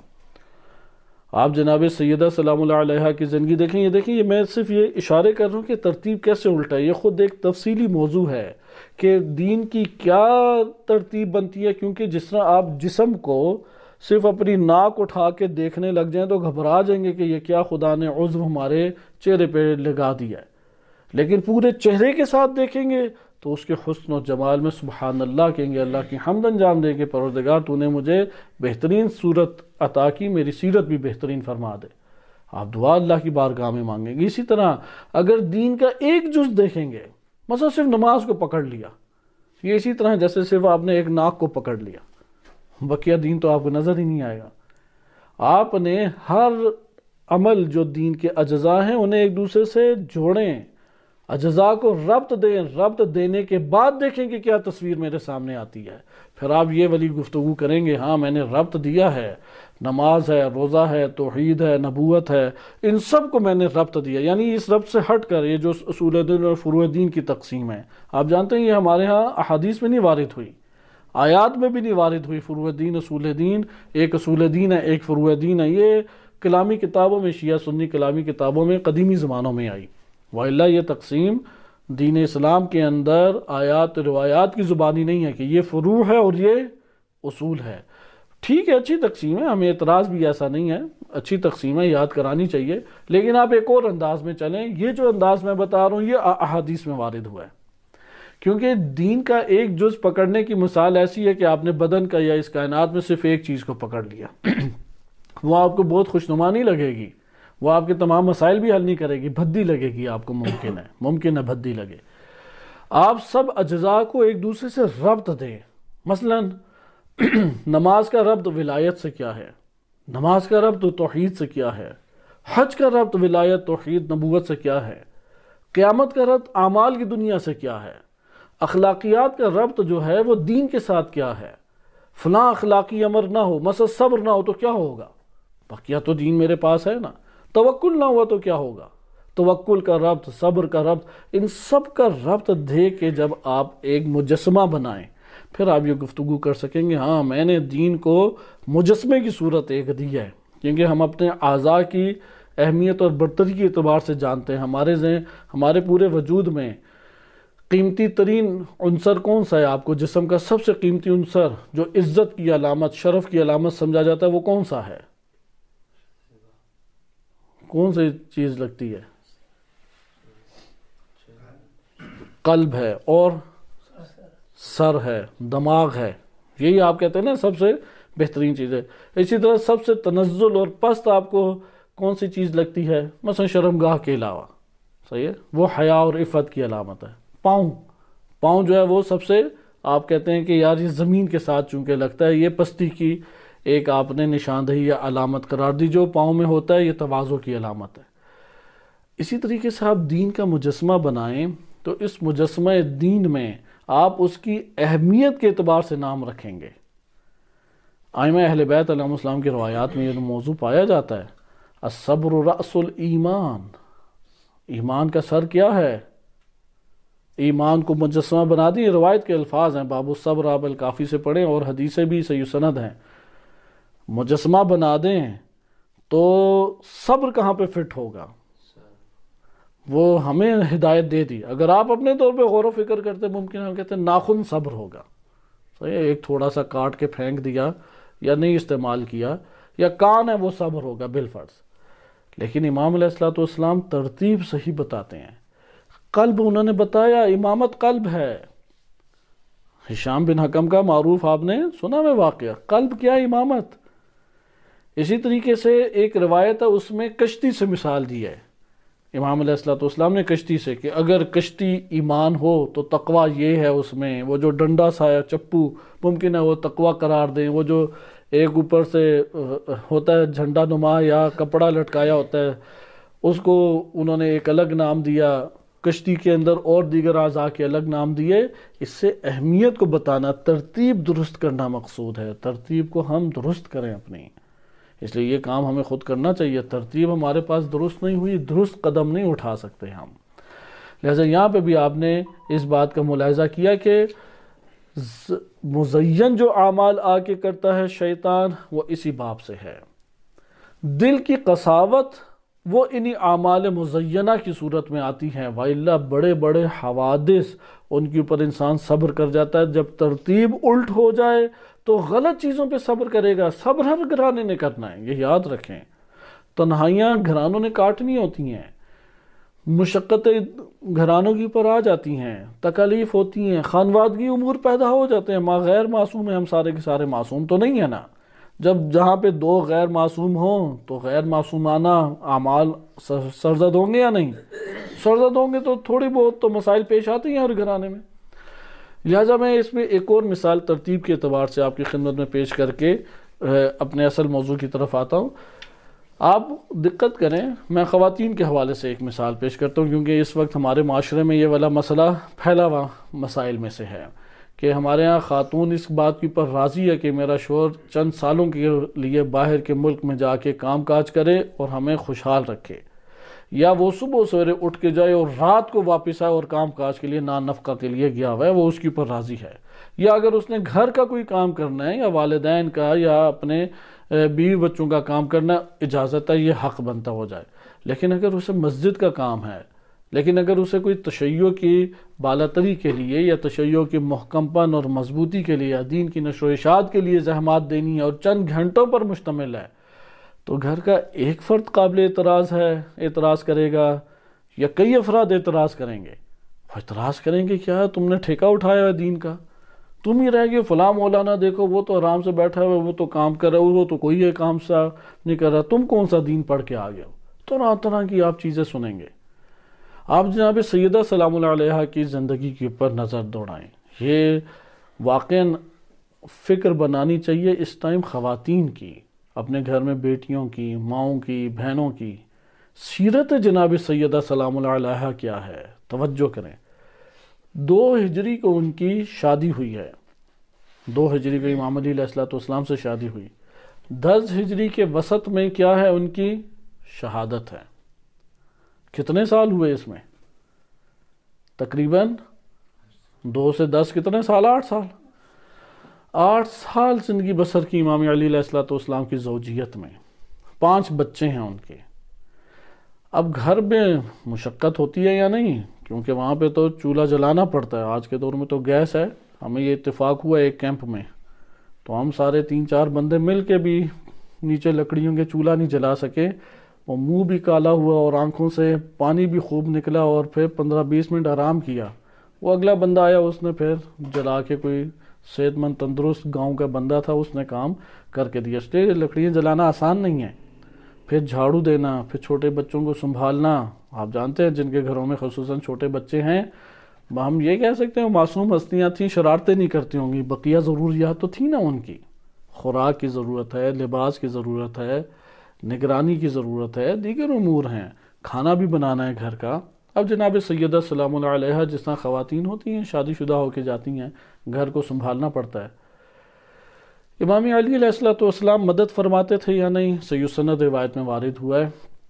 آپ جناب سیدہ سلام اللہ علیہا کی زندگی دیکھیں، یہ دیکھیں، یہ میں صرف یہ اشارے کر رہا ہوں کہ ترتیب کیسے الٹا ہے، یہ خود ایک تفصیلی موضوع ہے کہ دین کی کیا ترتیب بنتی ہے، کیونکہ جس طرح آپ جسم کو صرف اپنی ناک اٹھا کے دیکھنے لگ جائیں تو گھبرا جائیں گے کہ یہ کیا خدا نے عضو ہمارے چہرے پہ لگا دیا ہے، لیکن پورے چہرے کے ساتھ دیکھیں گے تو اس کے حسن و جمال میں سبحان اللہ کہیں گے، اللہ کی حمد انجام دے کہ پروردگار تو نے مجھے بہترین صورت عطا کی، میری سیرت بھی بہترین فرما دے۔ آپ دعا اللہ کی بارگاہ میں مانگیں گے۔ اسی طرح اگر دین کا ایک جز دیکھیں گے، مثلا صرف نماز کو پکڑ لیا، یہ اسی طرح جیسے صرف آپ نے ایک ناک کو پکڑ لیا، بقیہ دین تو آپ کو نظر ہی نہیں آئے گا۔ آپ نے ہر عمل جو دین کے اجزاء ہیں انہیں ایک دوسرے سے جوڑیں، اجزاء کو ربط دیں، ربط دینے کے بعد دیکھیں کہ کیا تصویر میرے سامنے آتی ہے، پھر آپ یہ والی گفتگو کریں گے، ہاں میں نے ربط دیا ہے، نماز ہے، روزہ ہے، توحید ہے، نبوت ہے، ان سب کو میں نے ربط دیا، یعنی اس ربط سے ہٹ کر یہ جو اصول دین اور فروع دین کی تقسیم ہے، آپ جانتے ہیں یہ ہمارے ہاں احادیث میں نہیں وارد ہوئی، آیات میں بھی نہیں وارد ہوئی۔ فروع دین، اصول دین، ایک اصول دین ہے، ایک فروع دین ہے، یہ کلامی کتابوں میں، شیعہ سنی کلامی کتابوں میں قدیمی زمانوں میں آئی، وَإِلَّا یہ تقسیم دین اسلام کے اندر آیات روایات کی زبانی نہیں ہے کہ یہ فروع ہے اور یہ اصول ہے۔ ٹھیک ہے، اچھی تقسیم ہے، ہمیں اعتراض بھی ایسا نہیں ہے، اچھی تقسیم ہے، یاد کرانی چاہیے، لیکن آپ ایک اور انداز میں چلیں۔ یہ جو انداز میں بتا رہا ہوں یہ احادیث میں وارد ہوا ہے، کیونکہ دین کا ایک جز پکڑنے کی مثال ایسی ہے کہ آپ نے بدن کا یا اس کائنات میں صرف ایک چیز کو پکڑ لیا، وہ آپ کو بہت خوشنما نہیں لگے گی، وہ آپ کے تمام مسائل بھی حل نہیں کرے گی، بھدی لگے گی آپ کو، ممکن ہے ممکن ہے بھدی لگے۔ آپ سب اجزاء کو ایک دوسرے سے ربط دیں، مثلا نماز کا ربط ولایت سے کیا ہے، نماز کا ربط توحید سے کیا ہے، حج کا ربط ولایت توحید نبوت سے کیا ہے، قیامت کا ربط اعمال کی دنیا سے کیا ہے، اخلاقیات کا ربط جو ہے وہ دین کے ساتھ کیا ہے، فلاں اخلاقی امر نہ ہو، مثلا صبر نہ ہو تو کیا ہوگا، بقیہ تو دین میرے پاس ہے نا، توکل نہ ہوا تو کیا ہوگا، توکل کا ربط، صبر کا ربط، ان سب کا ربط دے کے جب آپ ایک مجسمہ بنائیں پھر آپ یہ گفتگو کر سکیں گے ہاں میں نے دین کو مجسمے کی صورت ایک دی ہے، کیونکہ ہم اپنے اعضاء کی اہمیت اور برتری کے اعتبار سے جانتے ہیں، ہمارے ذہن ہمارے پورے وجود میں قیمتی ترین عنصر کون سا ہے، آپ کو جسم کا سب سے قیمتی عنصر جو عزت کی علامت، شرف کی علامت سمجھا جاتا ہے، وہ کون سا ہے؟ کون سی چیز لگتی ہے؟ قلب ہے، اور سر ہے، دماغ ہے، یہی آپ کہتے ہیں نا سب سے بہترین چیز ہے۔ اسی طرح سب سے تنزل اور پست آپ کو کون سی چیز لگتی ہے؟ مثلا شرمگاہ کے علاوہ، صحیح ہے، وہ حیا اور عفت کی علامت ہے۔ پاؤں پاؤں جو ہے وہ سب سے آپ کہتے ہیں کہ یار یہ زمین کے ساتھ چونکہ لگتا ہے، یہ پستی کی ایک آپ نے نشاندہی یا علامت قرار دی، جو پاؤں میں ہوتا ہے یہ تواضع کی علامت ہے۔ اسی طریقے سے آپ دین کا مجسمہ بنائیں تو اس مجسمہ دین میں آپ اس کی اہمیت کے اعتبار سے نام رکھیں گے۔ ائمہ اہل بیت علیہم السلام کی روایات میں یہ موضوع پایا جاتا ہے، الصبر رأس الایمان، ایمان کا سر کیا ہے؟ ایمان کو مجسمہ بنا دی، روایت کے الفاظ ہیں، باب الصبر آپ الکافی سے پڑھیں اور حدیثیں بھی صحیح سند ہیں۔ مجسمہ بنا دیں تو صبر کہاں پہ فٹ ہوگا؟ وہ ہمیں ہدایت دے دی۔ اگر آپ اپنے طور پہ غور و فکر کرتے، ممکن ہم کہتے ہیں ناخن صبر ہوگا، صحیح، ایک تھوڑا سا کاٹ کے پھینک دیا یا نہیں استعمال کیا، یا کان ہے وہ صبر ہوگا بالفرض۔ لیکن امام علیہ الصلوۃ والسلام ترتیب صحیح بتاتے ہیں۔ قلب انہوں نے بتایا، امامت قلب ہے۔ ہشام بن حکم کا معروف آپ نے سنا میں واقعہ، قلب کیا امامت۔ اسی طریقے سے ایک روایت ہے، اس میں کشتی سے مثال دی ہے امام علیہ الصلوۃ والسلام نے کشتی سے، کہ اگر کشتی ایمان ہو تو تقویٰ یہ ہے اس میں، وہ جو ڈنڈا سا ہے چپو ممکن ہے وہ تقویٰ قرار دیں، وہ جو ایک اوپر سے ہوتا ہے جھنڈا نما یا کپڑا لٹکایا ہوتا ہے اس کو انہوں نے ایک الگ نام دیا، کشتی کے اندر اور دیگر اعضاء کے الگ نام دیے۔ اس سے اہمیت کو بتانا، ترتیب درست کرنا مقصود ہے، ترتیب کو ہم درست کریں اپنی، اس لیے یہ کام ہمیں خود کرنا چاہیے۔ ترتیب ہمارے پاس درست نہیں ہوئی، درست قدم نہیں اٹھا سکتے ہم۔ لہذا یہاں پہ بھی آپ نے اس بات کا ملاحظہ کیا کہ مزین جو اعمال آ کے کرتا ہے شیطان، وہ اسی باب سے ہے۔ دل کی قساوت وہ انہی اعمال مزینہ کی صورت میں آتی ہیں، وَإِلَّا بڑے بڑے حوادث ان کے اوپر انسان صبر کر جاتا ہے۔ جب ترتیب الٹ ہو جائے تو غلط چیزوں پہ صبر کرے گا۔ صبر ہر گھرانے نے کرنا ہے، یہ یاد رکھیں۔ تنہائیاں گھرانوں نے کاٹنی ہوتی ہیں، مشقتیں گھرانوں کی اوپر آ جاتی ہیں، تکالیف ہوتی ہیں، خانوادگی امور پیدا ہو جاتے ہیں۔ ماں غیر معصوم ہیں، ہم سارے کے سارے معصوم تو نہیں ہیں نا۔ جب جہاں پہ دو غیر معصوم ہوں تو غیر معصومانہ اعمال سرزد ہوں گے یا نہیں؟ سرزد ہوں گے تو تھوڑی بہت تو مسائل پیش آتے ہیں ہر گھرانے میں۔ لہٰذا میں اس میں ایک اور مثال ترتیب کے اعتبار سے آپ کی خدمت میں پیش کر کے اپنے اصل موضوع کی طرف آتا ہوں۔ آپ دقت کریں، میں خواتین کے حوالے سے ایک مثال پیش کرتا ہوں، کیونکہ اس وقت ہمارے معاشرے میں یہ والا مسئلہ پھیلا ہوا مسائل میں سے ہے کہ ہمارے ہاں خاتون اس بات کے اوپر راضی ہے کہ میرا شوہر چند سالوں کے لیے باہر کے ملک میں جا کے کام کاج کرے اور ہمیں خوشحال رکھے، یا وہ صبح سویرے اٹھ کے جائے اور رات کو واپس آئے اور کام کاج کے لیے نان نفقہ کے لیے گیا ہوا ہے، وہ اس کے اوپر راضی ہے۔ یا اگر اس نے گھر کا کوئی کام کرنا ہے یا والدین کا یا اپنے بیوی بچوں کا کام کرنا، اجازت ہے، یہ حق بنتا ہو جائے۔ لیکن اگر اسے مسجد کا کام ہے، لیکن اگر اسے کوئی تشیع کی بالاتری کے لیے یا تشیع کی محکم پن اور مضبوطی کے لیے یا دین کی نشر و اشاعت کے لیے زحمات دینی ہے اور چند گھنٹوں پر مشتمل ہے، تو گھر کا ایک فرد قابل اعتراض ہے، اعتراض کرے گا، یا کئی افراد اعتراض کریں گے۔ وہ اعتراض کریں گے کیا ہے، تم نے ٹھیکہ اٹھایا ہے دین کا، تم ہی رہ گئے، فلاں مولانا دیکھو وہ تو آرام سے بیٹھا ہوا ہے، وہ تو کام کر رہا ہے، وہ تو کوئی یہ کام سا نہیں کر رہا، تم کون سا دین پڑھ کے آ گئے ہو۔ طرح طرح کی آپ چیزیں سنیں گے۔ آپ جناب سیدہ سلام اللہ علیہا کی زندگی کے اوپر نظر دوڑائیں، یہ واقعاً فکر بنانی چاہیے اس ٹائم خواتین کی، اپنے گھر میں بیٹیوں کی، ماؤں کی، بہنوں کی۔ سیرت جناب سیدہ سلام اللہ علیہا کیا ہے، توجہ کریں۔ دو ہجری کو ان کی شادی ہوئی ہے، دو ہجری کو امام علی علیہ الصلوۃ والسلام سے شادی ہوئی، دس ہجری کے وسط میں کیا ہے ان کی شہادت ہے۔ کتنے سال ہوئے اس میں؟ تقریباً دو سے دس کتنے سال؟ آٹھ سال آٹھ سال زندگی بسر کی امام علی علیہ الصلوۃ والسلام کی زوجیت میں۔ پانچ بچے ہیں ان کے۔ اب گھر میں مشقت ہوتی ہے یا نہیں؟ کیونکہ وہاں پہ تو چولہا جلانا پڑتا ہے، آج کے دور میں تو گیس ہے۔ ہمیں یہ اتفاق ہوا ایک کیمپ میں، تو ہم سارے تین چار بندے مل کے بھی نیچے لکڑیوں کے چولہا نہیں جلا سکے، وہ منہ بھی کالا ہوا اور آنکھوں سے پانی بھی خوب نکلا، اور پھر پندرہ بیس منٹ آرام کیا۔ وہ اگلا بندہ آیا، اس نے پھر جلا کے، کوئی صحت مند تندرست گاؤں کا بندہ تھا، اس نے کام کر کے دیا۔ اس لیے لکڑیاں جلانا آسان نہیں ہے، پھر جھاڑو دینا، پھر چھوٹے بچوں کو سنبھالنا۔ آپ جانتے ہیں جن کے گھروں میں خصوصاً چھوٹے بچے ہیں، ہم یہ کہہ سکتے ہیں معصوم ہستیاں تھیں، شرارتیں نہیں کرتی ہوں گی، بقیہ ضروریات تو تھی نا ان کی۔ خوراک کی ضرورت ہے، لباس کی ضرورت ہے، نگرانی کی ضرورت ہے، دیگر امور ہیں، کھانا بھی بنانا ہے گھر کا۔ اب جناب سیدہ سلام اللہ علیہا جس طرح خواتین ہوتی ہیں شادی شدہ ہو کے جاتی ہیں، گھر کو سنبھالنا پڑتا ہے۔ امام علی علیہ الصلوۃ والسلام مدد فرماتے تھے یا نہیں؟ صحیح سند روایت میں وارد ہوا ہے،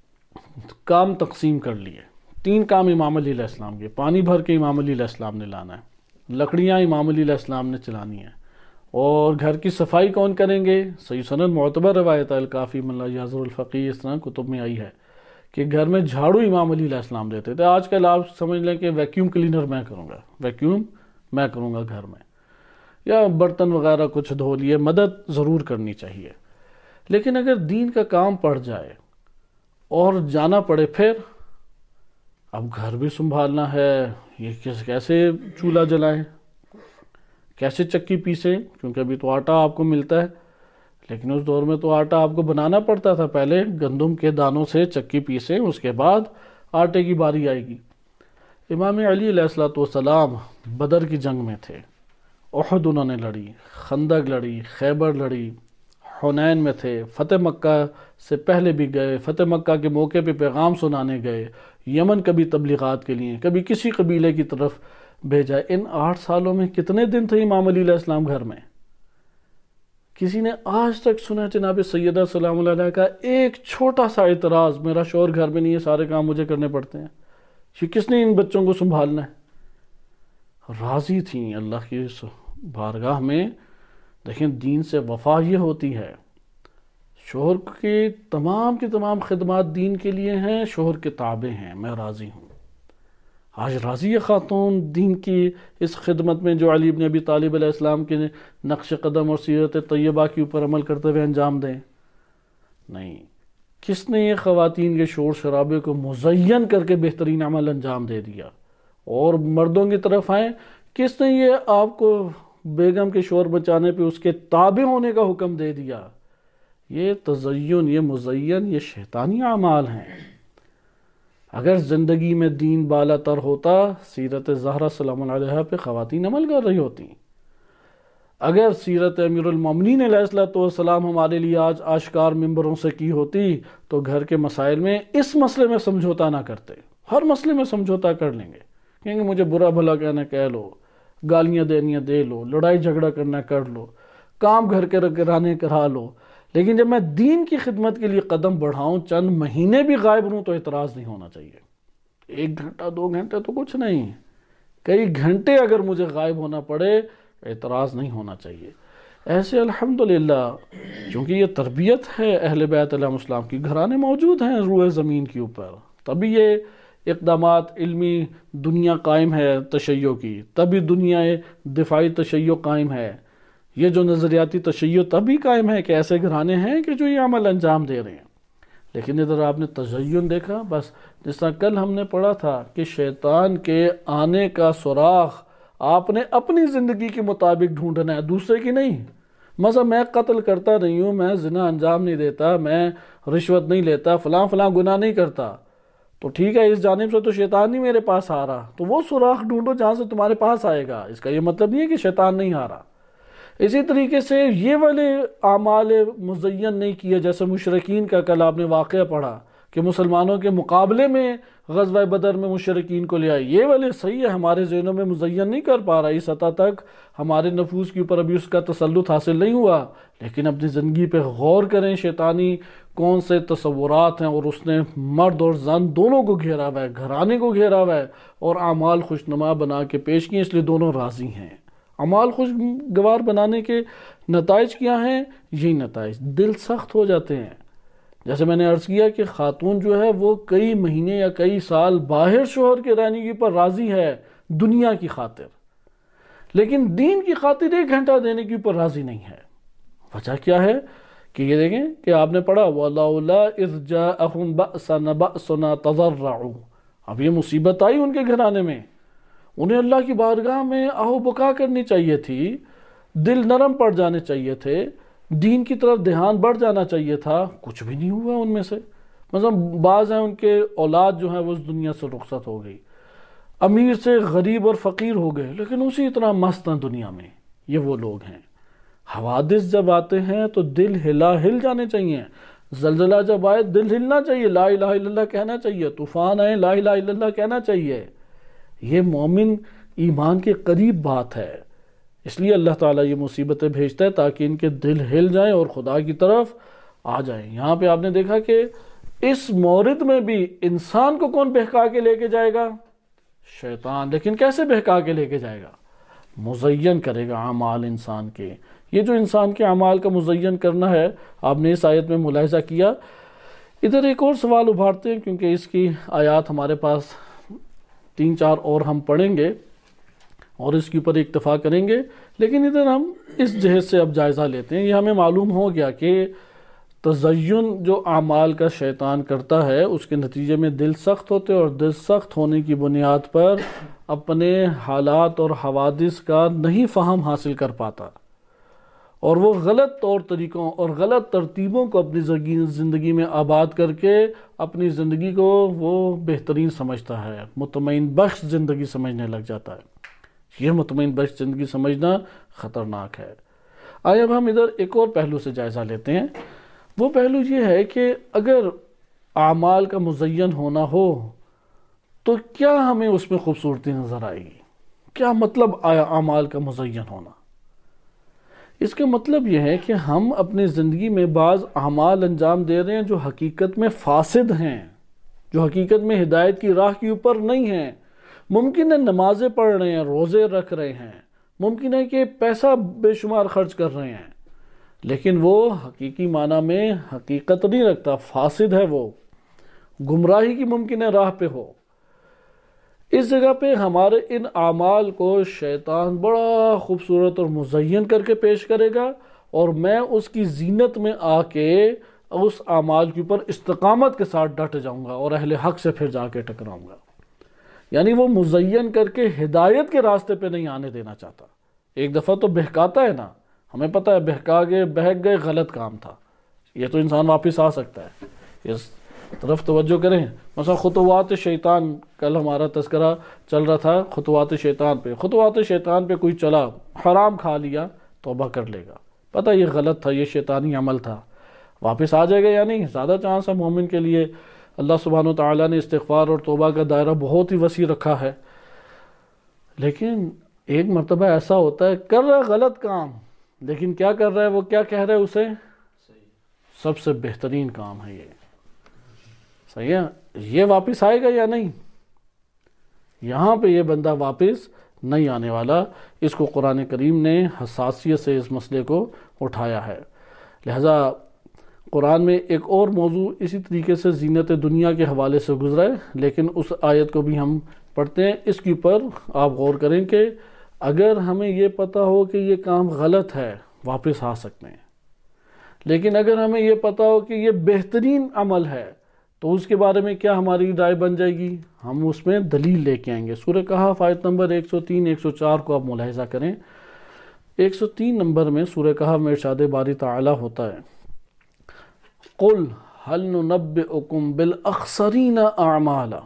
کام تقسیم کر لیے۔ تین کام امام علی علیہ السلام کے، پانی بھر کے امام علی علیہ السلام نے لانا ہے، لکڑیاں امام علی علیہ السلام نے چلانی ہیں، اور گھر کی صفائی کون کریں گے؟ صحیح سند معتبر روایت ہے، الکافی من لا یحضر الفقیہ اس طرح کتب میں آئی ہے کہ گھر میں جھاڑو امام علی علیہ السلام دیتے تھے۔ آج کل آپ سمجھ لیں کہ ویکیوم کلینر میں کروں گا، ویکیوم میں کروں گا گھر میں، یا برتن وغیرہ کچھ دھو لیے، مدد ضرور کرنی چاہیے۔ لیکن اگر دین کا کام پڑ جائے اور جانا پڑے، پھر اب گھر بھی سنبھالنا ہے، یہ کیسے چولہا جلائیں، کیسے چکی پیسیں، کیونکہ ابھی تو آٹا آپ کو ملتا ہے، لیکن اس دور میں تو آٹا آپ کو بنانا پڑتا تھا، پہلے گندم کے دانوں سے چکی پیسیں، اس کے بعد آٹے کی باری آئے گی۔ امام علی علیہ الصلوۃ والسلام بدر کی جنگ میں تھے، احد انہوں نے لڑی، خندق لڑی، خیبر لڑی، حنین میں تھے، فتح مکہ سے پہلے بھی گئے، فتح مکہ کے موقع پہ پیغام سنانے گئے، یمن کبھی تبلیغات کے لیے، کبھی کسی قبیلے کی طرف بھیجا۔ ان آٹھ سالوں میں کتنے دن تھے امام علی علیہ السلام گھر میں؟ کسی نے آج تک سنا جناب سیدہ سلام اللہ علیہ کا ایک چھوٹا سا اعتراض، میرا شوہر گھر میں نہیں ہے، سارے کام مجھے کرنے پڑتے ہیں، یہ کس نے ان بچوں کو سنبھالنا ہے؟ راضی تھیں اللہ کی اس بارگاہ میں۔ دیکھیں دین سے وفا یہ ہوتی ہے، شوہر کی تمام کی تمام خدمات دین کے لیے ہیں، شوہر کے تابع ہیں، میں راضی ہوں۔ آج راضی ہے خاتون دین کی اس خدمت میں جو علی بن ابی طالب علیہ السلام کے نقش قدم اور سیرت طیبہ کے اوپر عمل کرتے ہوئے انجام دیں؟ نہیں۔ کس نے یہ خواتین کے شور شرابے کو مزین کر کے بہترین عمل انجام دے دیا؟ اور مردوں کی طرف آئیں، کس نے یہ آپ کو بیگم کے شور بچانے پہ اس کے تابع ہونے کا حکم دے دیا؟ یہ تزین، یہ مزین، یہ شیطانی اعمال ہیں۔ اگر زندگی میں دین بالا تر ہوتا، سیرت زہرا سلام اللہ علیہا پہ خواتین عمل کر رہی ہوتی۔ اگر سیرت امیر المومنین علیہ الصلوۃ والسلام ہمارے لیے آج آشکار ممبروں سے کی ہوتی تو گھر کے مسائل میں اس مسئلے میں سمجھوتا نہ کرتے، ہر مسئلے میں سمجھوتا کر لیں گے، کہیں گے مجھے برا بھلا کہنا کہہ لو، گالیاں دینیاں دے لو، لڑائی جھگڑا کرنا کر لو، کام گھر کے کرانے کرا لو، لیکن جب میں دین کی خدمت کے لیے قدم بڑھاؤں، چند مہینے بھی غائب رہوں تو اعتراض نہیں ہونا چاہیے۔ ایک گھنٹہ دو گھنٹے تو کچھ نہیں، کئی گھنٹے اگر مجھے غائب ہونا پڑے اعتراض نہیں ہونا چاہیے۔ ایسے الحمدللہ چونکہ یہ تربیت ہے اہل بیت علیہ السلام کی، گھرانے موجود ہیں روئے زمین کے اوپر، تبھی یہ اقدامات علمی دنیا قائم ہے تشیع کی، تبھی دنیا دفاعی تشیع قائم ہے، یہ جو نظریاتی تشیع تبھی قائم ہے کہ ایسے گھرانے ہیں کہ جو یہ عمل انجام دے رہے ہیں۔ لیکن ادھر آپ نے تزین دیکھا، بس جس طرح کل ہم نے پڑھا تھا کہ شیطان کے آنے کا سراغ آپ نے اپنی زندگی کے مطابق ڈھونڈنا ہے، دوسرے کی نہیں۔ مثلا میں قتل کرتا نہیں ہوں، میں زنا انجام نہیں دیتا، میں رشوت نہیں لیتا، فلاں فلاں گناہ نہیں کرتا، تو ٹھیک ہے اس جانب سے تو شیطان نہیں میرے پاس آ رہا، تو وہ سوراخ ڈھونڈو جہاں سے تمہارے پاس آئے گا۔ اس کا یہ مطلب نہیں ہے کہ شیطان نہیں آ رہا۔ اسی طریقے سے یہ والے اعمال مزین نہیں کیے، جیسے مشرکین کا کل آپ نے واقعہ پڑھا کہ مسلمانوں کے مقابلے میں غزوہ بدر میں مشرکین کو لے آئے، یہ والے صحیح ہے ہمارے ذہنوں میں مزین نہیں کر پا رہا، اس سطح تک ہمارے نفوس کے اوپر ابھی اس کا تسلط حاصل نہیں ہوا، لیکن اپنی زندگی پہ غور کریں شیطانی کون سے تصورات ہیں، اور اس نے مرد اور زن دونوں کو گھیرا ہوا ہے، گھرانے کو گھیرا ہوا ہے، اور اعمال خوشنما بنا کے پیش کیے، اس لیے دونوں راضی ہیں۔ اعمال خوشگوار بنانے کے نتائج کیا ہیں؟ یہی نتائج، دل سخت ہو جاتے ہیں۔ جیسے میں نے عرض کیا کہ خاتون جو ہے وہ کئی مہینے یا کئی سال باہر شوہر کے رہنے کے اوپر راضی ہے دنیا کی خاطر، لیکن دین کی خاطر ایک گھنٹہ دینے کے اوپر راضی نہیں ہے۔ وجہ کیا ہے کہ یہ دیکھیں کہ آپ نے پڑھا وَلَوْلَا إِذْ جَاءَهُمْ بَأْسَنَا بَأْسُنَا تَضَرَّعُوا، اب یہ مصیبت آئی ان کے گھرانے میں، انہیں اللہ کی بارگاہ میں آہو بکا کرنی چاہیے تھی، دل نرم پڑ جانے چاہیے تھے، دین کی طرف دھیان بڑھ جانا چاہیے تھا، کچھ بھی نہیں ہوا ان میں سے۔ مثلا بعض ہیں ان کے اولاد جو ہیں وہ اس دنیا سے رخصت ہو گئی، امیر سے غریب اور فقیر ہو گئے، لیکن اسی طرح مست ہیں دنیا میں، یہ وہ لوگ ہیں۔ حوادث جب آتے ہیں تو دل ہلا ہل جانے چاہیے، زلزلہ جب آئے دل ہلنا چاہیے، لا الہ الا اللہ کہنا چاہیے، طوفان آئے لا الہ الا اللہ کہنا چاہیے. یہ مومن ایمان کے قریب بات ہے. اس لیے اللہ تعالیٰ یہ مصیبتیں بھیجتا ہے تاکہ ان کے دل ہل جائیں اور خدا کی طرف آ جائیں. یہاں پہ آپ نے دیکھا کہ اس مورد میں بھی انسان کو کون بہکا کے لے کے جائے گا؟ شیطان. لیکن کیسے بہکا کے لے کے جائے گا؟ مزین کرے گا اعمال انسان کے. یہ جو انسان کے اعمال کا مزین کرنا ہے آپ نے اس آیت میں ملاحظہ کیا. ادھر ایک اور سوال ابھارتے ہیں کیونکہ اس کی آیات ہمارے پاس تین چار اور ہم پڑھیں گے اور اس کے اوپر اکتفا کریں گے، لیکن ادھر ہم اس جہت سے اب جائزہ لیتے ہیں. یہ ہمیں معلوم ہو گیا کہ تزین جو اعمال کا شیطان کرتا ہے اس کے نتیجے میں دل سخت ہوتے اور دل سخت ہونے کی بنیاد پر اپنے حالات اور حوادث کا نہیں فہم حاصل کر پاتا اور وہ غلط طور طریقوں اور غلط ترتیبوں کو اپنی زندگی میں آباد کر کے اپنی زندگی کو وہ بہترین سمجھتا ہے، مطمئن بخش زندگی سمجھنے لگ جاتا ہے. یہ مطمئن بخش زندگی سمجھنا خطرناک ہے. آئے اب ہم ادھر ایک اور پہلو سے جائزہ لیتے ہیں. وہ پہلو یہ ہے کہ اگر اعمال کا مزین ہونا ہو تو کیا ہمیں اس میں خوبصورتی نظر آئے گی؟ کیا مطلب آیا اعمال کا مزین ہونا؟ اس کا مطلب یہ ہے کہ ہم اپنی زندگی میں بعض اعمال انجام دے رہے ہیں جو حقیقت میں فاسد ہیں، جو حقیقت میں ہدایت کی راہ کے اوپر نہیں ہیں. ممکن ہے نمازیں پڑھ رہے ہیں، روزے رکھ رہے ہیں، ممکن ہے کہ پیسہ بے شمار خرچ کر رہے ہیں، لیکن وہ حقیقی معنی میں حقیقت نہیں رکھتا، فاسد ہے، وہ گمراہی کی ممکن ہے راہ پہ ہو. اس جگہ پہ ہمارے ان اعمال کو شیطان بڑا خوبصورت اور مزین کر کے پیش کرے گا اور میں اس کی زینت میں آ کے اس اعمال کے اوپر استقامت کے ساتھ ڈٹ جاؤں گا اور اہل حق سے پھر جا کے ٹکراؤں گا. یعنی وہ مزین کر کے ہدایت کے راستے پہ نہیں آنے دینا چاہتا. ایک دفعہ تو بہکاتا ہے نا، ہمیں پتہ ہے بہکا گئے بہک گئے غلط کام تھا، یہ تو انسان واپس آ سکتا ہے. اس طرف توجہ کریں. مثلا خطوات شیطان، کل ہمارا تذکرہ چل رہا تھا خطوات شیطان پہ. خطوات شیطان پہ کوئی چلا، حرام کھا لیا، توبہ کر لے گا، پتہ یہ غلط تھا، یہ شیطانی عمل تھا، واپس آ جائے گا یا نہیں؟ زیادہ چانس ہے مومن کے لیے. اللہ سبحانہ وتعالیٰ نے استغفار اور توبہ کا دائرہ بہت ہی وسیع رکھا ہے. لیکن ایک مرتبہ ایسا ہوتا ہے کر رہا ہے غلط کام، لیکن کیا کر رہا ہے، وہ کیا کہہ رہا ہے اسے؟ سب سے بہترین کام ہے یہ. صحیح ہے؟ یہ واپس آئے گا یا نہیں؟ یہاں پہ یہ بندہ واپس نہیں آنے والا. اس کو قرآن کریم نے حساسیت سے اس مسئلے کو اٹھایا ہے. لہذا قرآن میں ایک اور موضوع اسی طریقے سے زینت دنیا کے حوالے سے گزرا ہے، لیکن اس آیت کو بھی ہم پڑھتے ہیں. اس کے اوپر آپ غور کریں کہ اگر ہمیں یہ پتہ ہو کہ یہ کام غلط ہے واپس آ سکتے ہیں، لیکن اگر ہمیں یہ پتہ ہو کہ یہ بہترین عمل ہے تو اس کے بارے میں کیا ہماری رائے بن جائے گی؟ ہم اس میں دلیل لے کے آئیں گے. سورہ کہف آیت نمبر ایک سو تین ایک سو چار کو آپ ملاحظہ کریں. ایک سو تین نمبر میں سورہ کہف میں ارشاد باری تعالی ہوتا ہے، قُلْ هَلْ نُنَبِّئُكُمْ بِالْأَخْسَرِينَ أَعْمَالًا.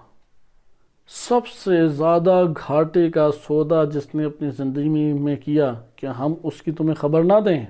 سب سے زیادہ گھاٹے کا سودا جس نے اپنی زندگی میں کیا، کیا ہم اس کی تمہیں خبر نہ دیں؟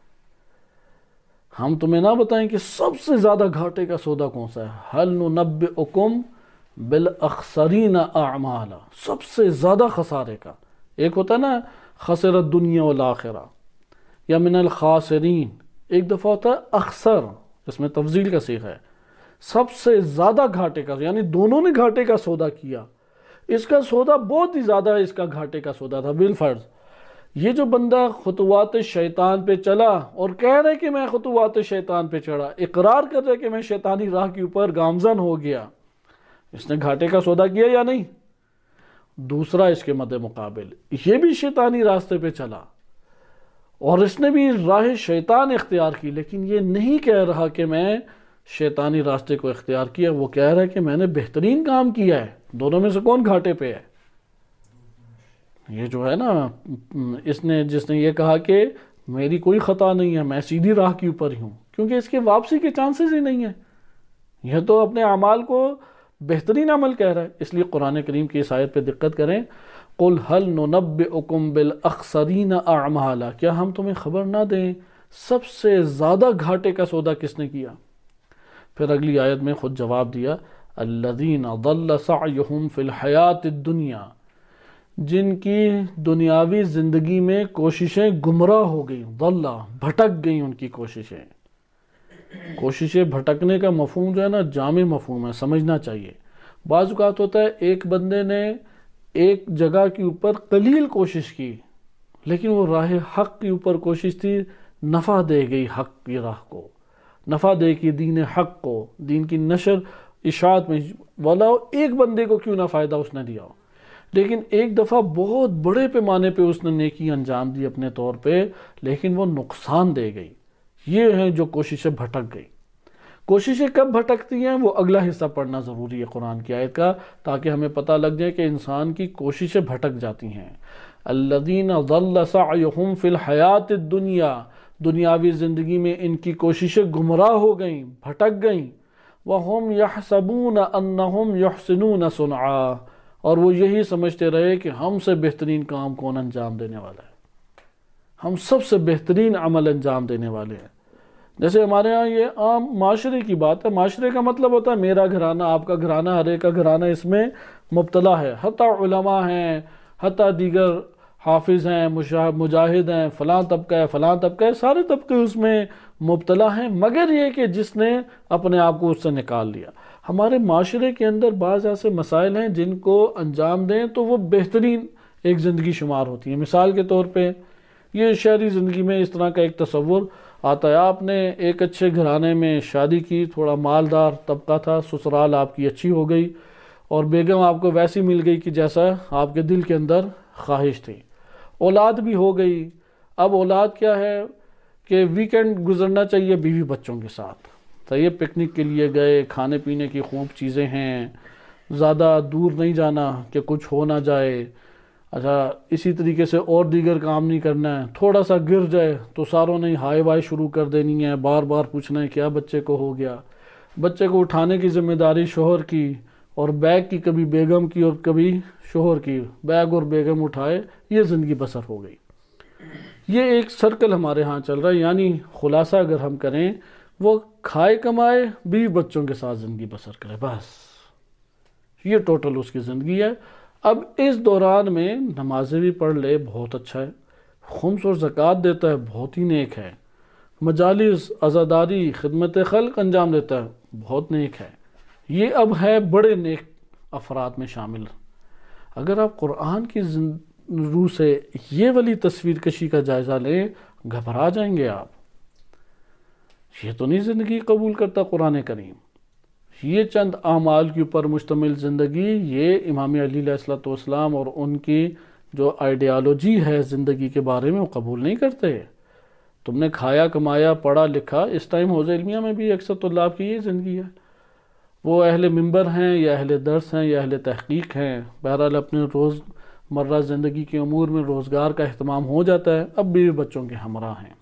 ہم تمہیں نہ بتائیں کہ سب سے زیادہ گھاٹے کا سودا کون سا ہے؟ هَلْ نُنَبِّئُكُمْ بِالْأَخْسَرِينَ أَعْمَالًا. سب سے زیادہ خسارے کا. ایک ہوتا ہے نا خسر الدنیا والآخرہ یا من الخاسرین، ایک دفعہ ہوتا ہے اخسر، اس میں تفضیل کا صیغہ ہے. سب سے زیادہ گھاٹے کا، یعنی دونوں نے گھاٹے کا سودا کیا. اس کا سودا بہت ہی زیادہ اس کا گھاٹے کا سودا تھا بالفرض. یہ جو بندہ خطوات شیطان پہ چلا اور کہہ رہے کہ میں خطوات شیطان پہ چڑھا، اقرار کر رہے کہ میں شیطانی راہ کے اوپر گامزن ہو گیا، اس نے گھاٹے کا سودا کیا یا نہیں؟ دوسرا اس کے مد مقابل یہ بھی شیطانی راستے پہ چلا اور اس نے بھی راہ شیطان اختیار کی، لیکن یہ نہیں کہہ رہا کہ میں شیطانی راستے کو اختیار کیا، وہ کہہ رہا ہے کہ میں نے بہترین کام کیا ہے. دونوں میں سے کون گھاٹے پہ ہے؟ یہ جو ہے نا، اس نے جس نے یہ کہا کہ میری کوئی خطا نہیں ہے، میں سیدھی راہ کے اوپر ہی ہوں، کیونکہ اس کے واپسی کے چانسز ہی نہیں ہیں. یہ تو اپنے اعمال کو بہترین عمل کہہ رہا ہے. اس لیے قرآن کریم کی اس آیت پہ دقت کریں، قُلْ هَلْ نُنَبِّئُكُمْ بِالْأَخْسَرِينَ أَعْمَالًا. کیا ہم تمہیں خبر نہ دیں سب سے زیادہ گھاٹے کا سودا کس نے کیا؟ پھر اگلی آیت میں خود جواب دیا، الذین ضل سعیہم فی الحیات الدنیا، جن کی دنیاوی زندگی میں کوششیں گمراہ ہو گئیں، ضل بھٹک گئیں ان کی کوششیں۔ کوششیں بھٹکنے کا مفہوم جو ہے نا جامع مفہوم ہے، سمجھنا چاہیے۔ بعض اوقات ہوتا ہے ایک بندے نے ایک جگہ کے اوپر قلیل کوشش کی، لیکن وہ راہ حق کے اوپر کوشش تھی، نفع دے گئی حق کی راہ کو، نفع دے گی دین حق کو، دین کی نشر اشاعت میں، والا ایک بندے کو کیوں نہ فائدہ اس نے دیا ہو، لیکن ایک دفعہ بہت بڑے پیمانے پہ اس نے نیکی انجام دی اپنے طور پہ، لیکن وہ نقصان دے گئی۔ یہ ہیں جو کوششیں بھٹک گئی۔ کوششیں کب بھٹکتی ہیں وہ اگلا حصہ پڑھنا ضروری ہے قرآن کی آیت کا، تاکہ ہمیں پتہ لگ جائے کہ انسان کی کوششیں بھٹک جاتی ہیں۔ الذین ضل سعیہم فی الحیات الدنیا، دنیاوی زندگی میں ان کی کوششیں گمراہ ہو گئیں، بھٹک گئیں۔ وہم یحسبون انہم یحسنون صنعا، اور وہ یہی سمجھتے رہے کہ ہم سے بہترین کام کون انجام دینے والا ہے، ہم سب سے بہترین عمل انجام دینے والے ہیں۔ جیسے ہمارے ہاں یہ عام معاشرے کی بات ہے، معاشرے کا مطلب ہوتا ہے میرا گھرانہ، آپ کا گھرانہ، ہر ایک کا گھرانہ اس میں مبتلا ہے، حتیٰ علماء ہیں، حتیٰ دیگر حافظ ہیں، مجاہد ہیں، فلاں طبقہ ہے، فلاں طبقہ ہے، سارے طبقے اس میں مبتلا ہیں، مگر یہ کہ جس نے اپنے آپ کو اس سے نکال لیا۔ ہمارے معاشرے کے اندر بعض ایسے مسائل ہیں جن کو انجام دیں تو وہ بہترین ایک زندگی شمار ہوتی ہے۔ مثال کے طور پہ یہ شہری زندگی میں اس طرح کا ایک تصور آتا ہے، آپ نے ایک اچھے گھرانے میں شادی کی، تھوڑا مالدار طبقہ تھا، سسرال آپ کی اچھی ہو گئی، اور بیگم آپ کو ویسی مل گئی کہ جیسا آپ کے دل کے اندر خواہش تھی، اولاد بھی ہو گئی۔ اب اولاد کیا ہے کہ ویکنڈ گزرنا چاہیے بیوی بچوں کے ساتھ، تو یہ پکنک کے لیے گئے، کھانے پینے کی خوب چیزیں ہیں، زیادہ دور نہیں جانا کہ کچھ ہو نہ جائے، اچھا اسی طریقے سے اور دیگر کام نہیں کرنا ہے، تھوڑا سا گر جائے تو ساروں نے ہائے بائے شروع کر دینی ہے، بار بار پوچھنا ہے کیا بچے کو ہو گیا، بچے کو اٹھانے کی ذمہ داری شوہر کی، اور بیگ کی کبھی بیگم کی اور کبھی شوہر کی، بیگ اور بیگم اٹھائے، یہ زندگی بسر ہو گئی۔ یہ ایک سرکل ہمارے ہاں چل رہا ہے، یعنی خلاصہ اگر ہم کریں وہ کھائے کمائے بیوی بچوں کے ساتھ زندگی بسر کرے، بس یہ ٹوٹل اس کی زندگی ہے۔ اب اس دوران میں نمازیں بھی پڑھ لے بہت اچھا ہے، خمس اور زکوٰۃ دیتا ہے بہت ہی نیک ہے، مجالس عزاداری خدمت خلق انجام دیتا ہے بہت نیک ہے، یہ اب ہے بڑے نیک افراد میں شامل۔ اگر آپ قرآن کی روح سے یہ والی تصویر کشی کا جائزہ لیں گھبرا جائیں گے آپ، یہ تو نہیں زندگی قبول کرتا قرآن کریم۔ یہ چند اعمال کے اوپر مشتمل زندگی، یہ امام علی علیہ الصلوۃ والسلام اور ان کی جو آئیڈیالوجی ہے زندگی کے بارے میں وہ قبول نہیں کرتے۔ تم نے کھایا کمایا پڑھا لکھا، اس ٹائم حوزہ علمیہ میں بھی اکثر طلاب کی یہ زندگی ہے، وہ اہل منبر ہیں یا اہل درس ہیں یا اہل تحقیق ہیں، بہرحال اپنے روز مرہ زندگی کے امور میں روزگار کا اہتمام ہو جاتا ہے، اب بیوی بچوں کے ہمراہ ہیں۔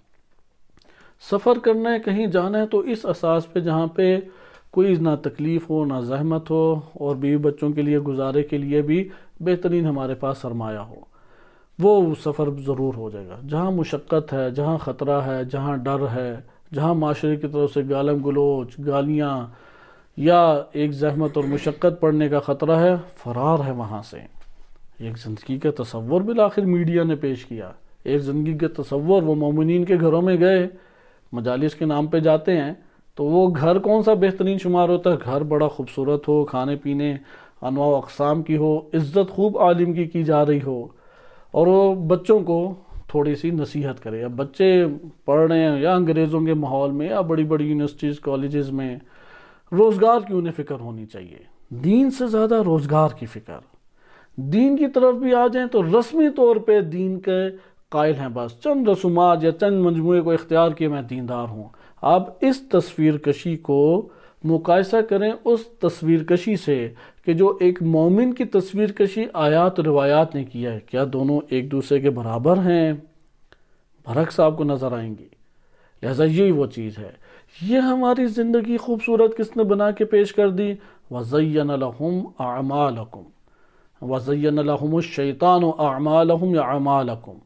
سفر کرنا ہے، کہیں جانا ہے تو اس اساس پہ جہاں پہ کوئی نہ تکلیف ہو نہ زحمت ہو، اور بیوی بچوں کے لیے گزارے کے لیے بھی بہترین ہمارے پاس سرمایہ ہو، وہ سفر ضرور ہو جائے گا۔ جہاں مشقت ہے، جہاں خطرہ ہے، جہاں ڈر ہے، جہاں معاشرے کی طرف سے گالم گلوچ، گالیاں یا ایک زحمت اور مشقت پڑنے کا خطرہ ہے، فرار ہے وہاں سے۔ ایک زندگی کا تصور بالآخر میڈیا نے پیش کیا، ایک زندگی کا تصور، وہ مومنین کے گھروں میں گئے، مجالس کے نام پہ جاتے ہیں تو وہ گھر کون سا بہترین شمار ہوتا ہے؟ گھر بڑا خوبصورت ہو، کھانے پینے انواع و اقسام کی ہو، عزت خوب عالم کی کی جا رہی ہو، اور وہ بچوں کو تھوڑی سی نصیحت کرے۔ اب بچے پڑھ رہے ہیں یا انگریزوں کے ماحول میں یا بڑی بڑی یونیورسٹیز کالجز میں، روزگار کی انہیں فکر ہونی چاہیے، دین سے زیادہ روزگار کی فکر۔ دین کی طرف بھی آ جائیں تو رسمی طور پہ دین کے قائل ہیں، بس چند رسومات یا چند مجموعے کو اختیار کیے میں دیندار ہوں۔ آپ اس تصویر کشی کو مقایسہ کریں اس تصویر کشی سے کہ جو ایک مومن کی تصویر کشی آیات روایات نے کیا ہے، کیا دونوں ایک دوسرے کے برابر ہیں؟ برعکس آپ کو نظر آئیں گی۔ لہذا یہی وہ چیز ہے، یہ ہماری زندگی خوبصورت کس نے بنا کے پیش کر دی؟ وَزَيَّنَ لَهُمْ أَعْمَالَكُمْ وَزَيَّنَ لَهُمُ الشَّيْطَانُ أَعْمَالَهُمْ يَعْمَالَكُمْ،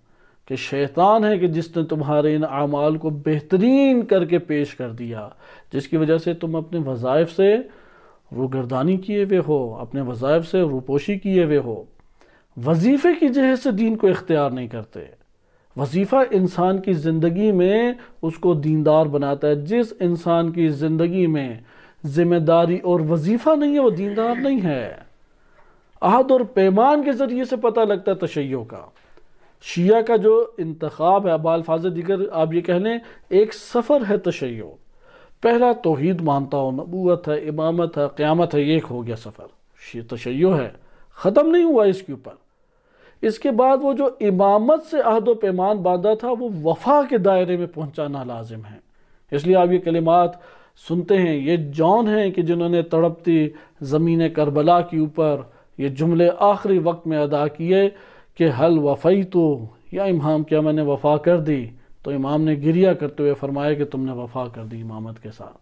کہ شیطان ہے کہ جس نے تمہارے ان اعمال کو بہترین کر کے پیش کر دیا، جس کی وجہ سے تم اپنے وظائف سے روگردانی کیے ہوئے ہو، اپنے وظائف سے روپوشی کیے ہوئے ہو، وظیفے کی جہت سے دین کو اختیار نہیں کرتے۔ وظیفہ انسان کی زندگی میں اس کو دیندار بناتا ہے۔ جس انسان کی زندگی میں ذمہ داری اور وظیفہ نہیں ہے وہ دیندار نہیں ہے۔ عہد اور پیمان کے ذریعے سے پتہ لگتا ہے تشیع کا۔ شیعہ کا جو انتخاب ہے، بالفاظ دیگر آپ یہ کہہ لیں، ایک سفر ہے تشیع۔ پہلا توحید مانتا ہو، نبوت ہے، امامت ہے، قیامت ہے، یہ ایک ہو گیا سفر، شیعہ تشیع ہے، ختم نہیں ہوا اس کے اوپر۔ اس کے بعد وہ جو امامت سے عہد و پیمان باندھا تھا وہ وفا کے دائرے میں پہنچانا لازم ہے۔ اس لیے آپ یہ کلمات سنتے ہیں، یہ جون ہیں کہ جنہوں نے تڑپتی زمین کربلا کے اوپر یہ جملے آخری وقت میں ادا کیے کہ حل وفیتو، یا امام کیا میں نے وفا کر دی؟ تو امام نے گریہ کرتے ہوئے فرمایا کہ تم نے وفا کر دی امامت کے ساتھ۔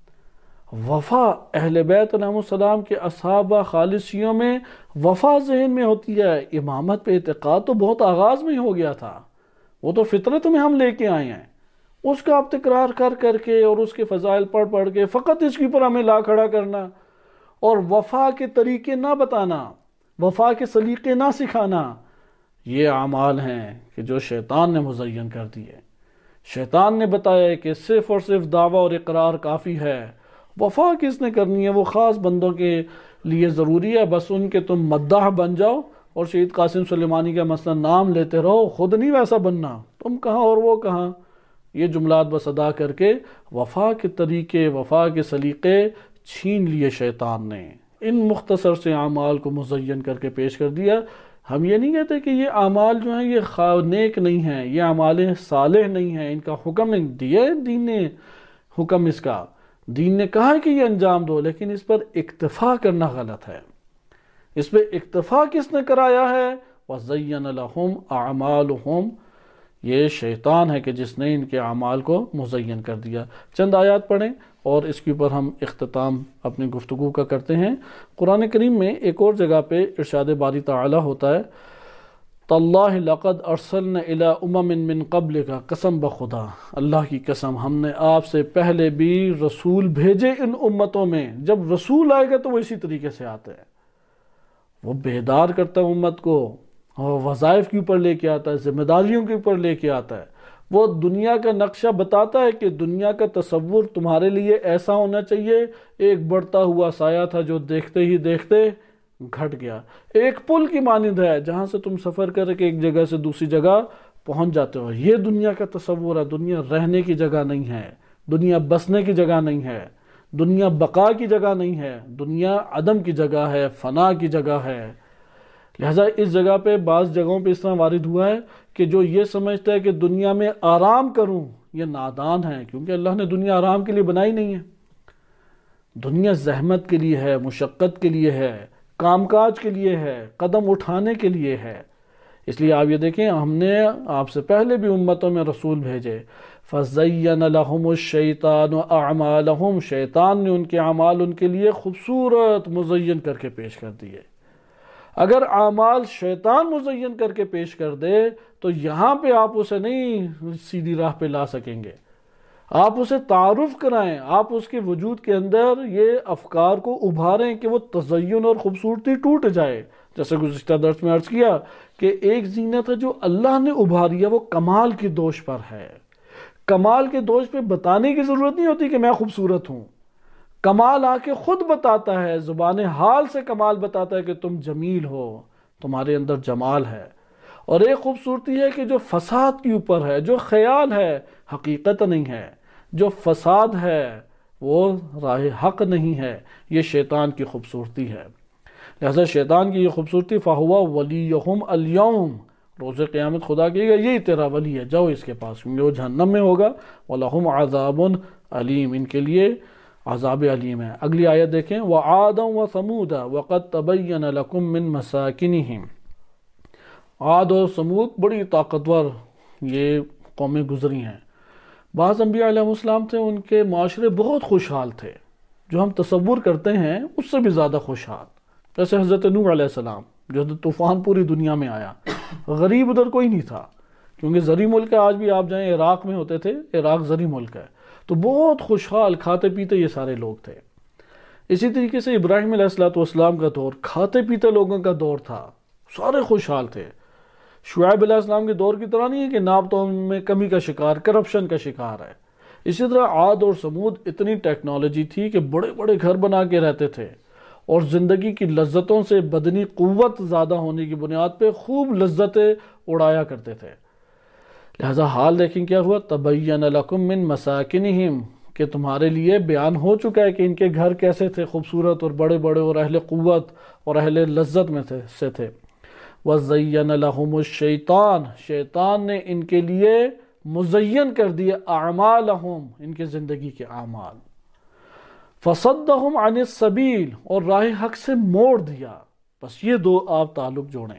وفا اہل بیت علیہ السلام کے اصحاب و خالصیوں میں وفا ذہن میں ہوتی ہے۔ امامت پہ اعتقاد تو بہت آغاز میں ہی ہو گیا تھا، وہ تو فطرت میں ہم لے کے آئے ہیں، اس کا اب تکرار کر کر کے اور اس کے فضائل پڑھ پڑھ کے فقط اس کے اوپر ہمیں لا کھڑا کرنا اور وفا کے طریقے نہ بتانا، وفا کے سلیقے نہ سکھانا، یہ اعمال ہیں کہ جو شیطان نے مزین کر دیے۔ شیطان نے بتایا کہ صرف اور صرف دعویٰ اور اقرار کافی ہے، وفا کس نے کرنی ہے؟ وہ خاص بندوں کے لیے ضروری ہے، بس ان کے تم مداح بن جاؤ اور شہید قاسم سلیمانی کا مثلا نام لیتے رہو، خود نہیں ویسا بننا، تم کہاں اور وہ کہاں۔ یہ جملات بس ادا کر کے وفا کے طریقے، وفا کے سلیقے چھین لیے شیطان نے، ان مختصر سے اعمال کو مزین کر کے پیش کر دیا۔ ہم یہ نہیں کہتے کہ یہ اعمال جو ہیں یہ نیک نہیں ہیں، یہ اعمال صالح نہیں ہیں، ان کا حکم نہیں دیا دین نے، حکم اس کا دین نے کہا کہ یہ انجام دو، لیکن اس پر اکتفا کرنا غلط ہے۔ اس پہ اکتفا کس نے کرایا ہے؟ وَزَيَّنَ لَهُمْ أَعْمَالُهُمْ، یہ شیطان ہے کہ جس نے ان کے اعمال کو مزین کر دیا۔ چند آیات پڑھیں اور اس کے اوپر ہم اختتام اپنی گفتگو کا کرتے ہیں۔ قرآن کریم میں ایک اور جگہ پہ ارشاد باری تعالی ہوتا ہے، تاللہ لقد ارسلنا الی امم من قبل، کا قسم بخدا، اللہ کی قسم، ہم نے آپ سے پہلے بھی رسول بھیجے ان امتوں میں۔ جب رسول آئے گا تو وہ اسی طریقے سے آتا ہے، وہ بیدار کرتا ہے امت کو، اور وظائف کے اوپر لے کے آتا ہے، ذمہ داریوں کے اوپر لے کے آتا ہے، وہ دنیا کا نقشہ بتاتا ہے کہ دنیا کا تصور تمہارے لیے ایسا ہونا چاہیے۔ ایک بڑھتا ہوا سایہ تھا جو دیکھتے ہی دیکھتے گھٹ گیا، ایک پل کی مانند ہے جہاں سے تم سفر کر کے ایک جگہ سے دوسری جگہ پہنچ جاتے ہو۔ یہ دنیا کا تصور ہے، دنیا رہنے کی جگہ نہیں ہے، دنیا بسنے کی جگہ نہیں ہے، دنیا بقا کی جگہ نہیں ہے، دنیا عدم کی جگہ ہے، فنا کی جگہ ہے۔ لہٰذا اس جگہ پہ بعض جگہوں پہ اس طرح وارد ہوا ہے کہ جو یہ سمجھتا ہے کہ دنیا میں آرام کروں، یہ نادان ہے، کیونکہ اللہ نے دنیا آرام کے لیے بنائی نہیں ہے۔ دنیا زحمت کے لیے ہے، مشقت کے لیے ہے، کام کاج کے لیے ہے، قدم اٹھانے کے لیے ہے۔ اس لیے آپ یہ دیکھیں، ہم نے آپ سے پہلے بھی امتوں میں رسول بھیجے، فَزَيَّنَ لَهُمُ الشَّيْطَانُ أَعْمَالَهُمْ، شیطان نے ان کے اعمال ان کے لیے خوبصورت مزین کر کے پیش کر دیے۔ اگر اعمال شیطان مزین کر کے پیش کر دے تو یہاں پہ آپ اسے نہیں سیدھی راہ پہ لا سکیں گے، آپ اسے تعارف کرائیں، آپ اس کے وجود کے اندر یہ افکار کو ابھاریں کہ وہ تزین اور خوبصورتی ٹوٹ جائے۔ جیسے گزشتہ درس میں عرض کیا کہ ایک زینت ہے جو اللہ نے ابھاری ہے، وہ کمال کی دوش پر ہے۔ کمال کے دوش پہ بتانے کی ضرورت نہیں ہوتی کہ میں خوبصورت ہوں، کمال آ کے خود بتاتا ہے، زبان حال سے کمال بتاتا ہے کہ تم جمیل ہو، تمہارے اندر جمال ہے۔ اور ایک خوبصورتی ہے کہ جو فساد کے اوپر ہے، جو خیال ہے، حقیقت نہیں ہے، جو فساد ہے وہ راہ حق نہیں ہے، یہ شیطان کی خوبصورتی ہے۔ لہذا شیطان کی یہ خوبصورتی فَهُوَ وَلِيُّهُمْ الْيَوْمَ، روز قیامت خدا کہے گا یہی تیرا ولی ہے، جاؤ اس کے پاس، کیونکہ وہ جہنم میں ہوگا، وَلَهُمْ عَذَابٌ عَلِيمٌ، ان کے لیے عذاب علیم ہے۔ اگلی آیت دیکھیں، وَعَادًا وَثَمُودَ وَقَدْ تَبَيَّنَ لَكُم مِّن مَّسَاكِنِهِمْ، عاد و سمود بڑی طاقتور یہ قومیں گزری ہیں۔ بعض انبیاء علیہ السلام تھے، ان کے معاشرے بہت خوشحال تھے، جو ہم تصور کرتے ہیں اس سے بھی زیادہ خوشحال۔ جیسے حضرت نوح علیہ السلام، جو طوفان پوری دنیا میں آیا، غریب ادھر کوئی نہیں تھا، کیونکہ زرعی ملک ہے، آج بھی آپ جائیں عراق میں ہوتے تھے، عراق زرعی ملک ہے، تو بہت خوشحال کھاتے پیتے یہ سارے لوگ تھے۔ اسی طریقے سے ابراہیم علیہ الصلوۃ والسلام کا دور کھاتے پیتے لوگوں کا دور تھا، سارے خوشحال تھے۔ شعیب علیہ السلام کے دور کی طرح نہیں ہے کہ نابتوں میں کمی کا شکار، کرپشن کا شکار ہے۔ اسی طرح عاد اور سمود اتنی ٹیکنالوجی تھی کہ بڑے بڑے گھر بنا کے رہتے تھے، اور زندگی کی لذتوں سے بدنی قوت زیادہ ہونے کی بنیاد پہ خوب لذتیں اڑایا کرتے تھے۔ لہذا حال دیکھیں کیا ہوا، تبین لکم من مساکنہم، کہ تمہارے لیے بیان ہو چکا ہے کہ ان کے گھر کیسے تھے، خوبصورت اور بڑے بڑے اور اہل قوت اور اہل لذت میں تھے سے تھے۔ وَزَيَّنَ لَهُمُ الشَّيْطَانُ، شیطان نے ان کے لیے مزین کر دیے اعمالہم، ان کے زندگی کے اعمال، فَصَدَّهُمْ عَنِ السَّبِيلِ، اور راہ حق سے موڑ دیا۔ بس یہ دو آپ تعلق جوڑیں،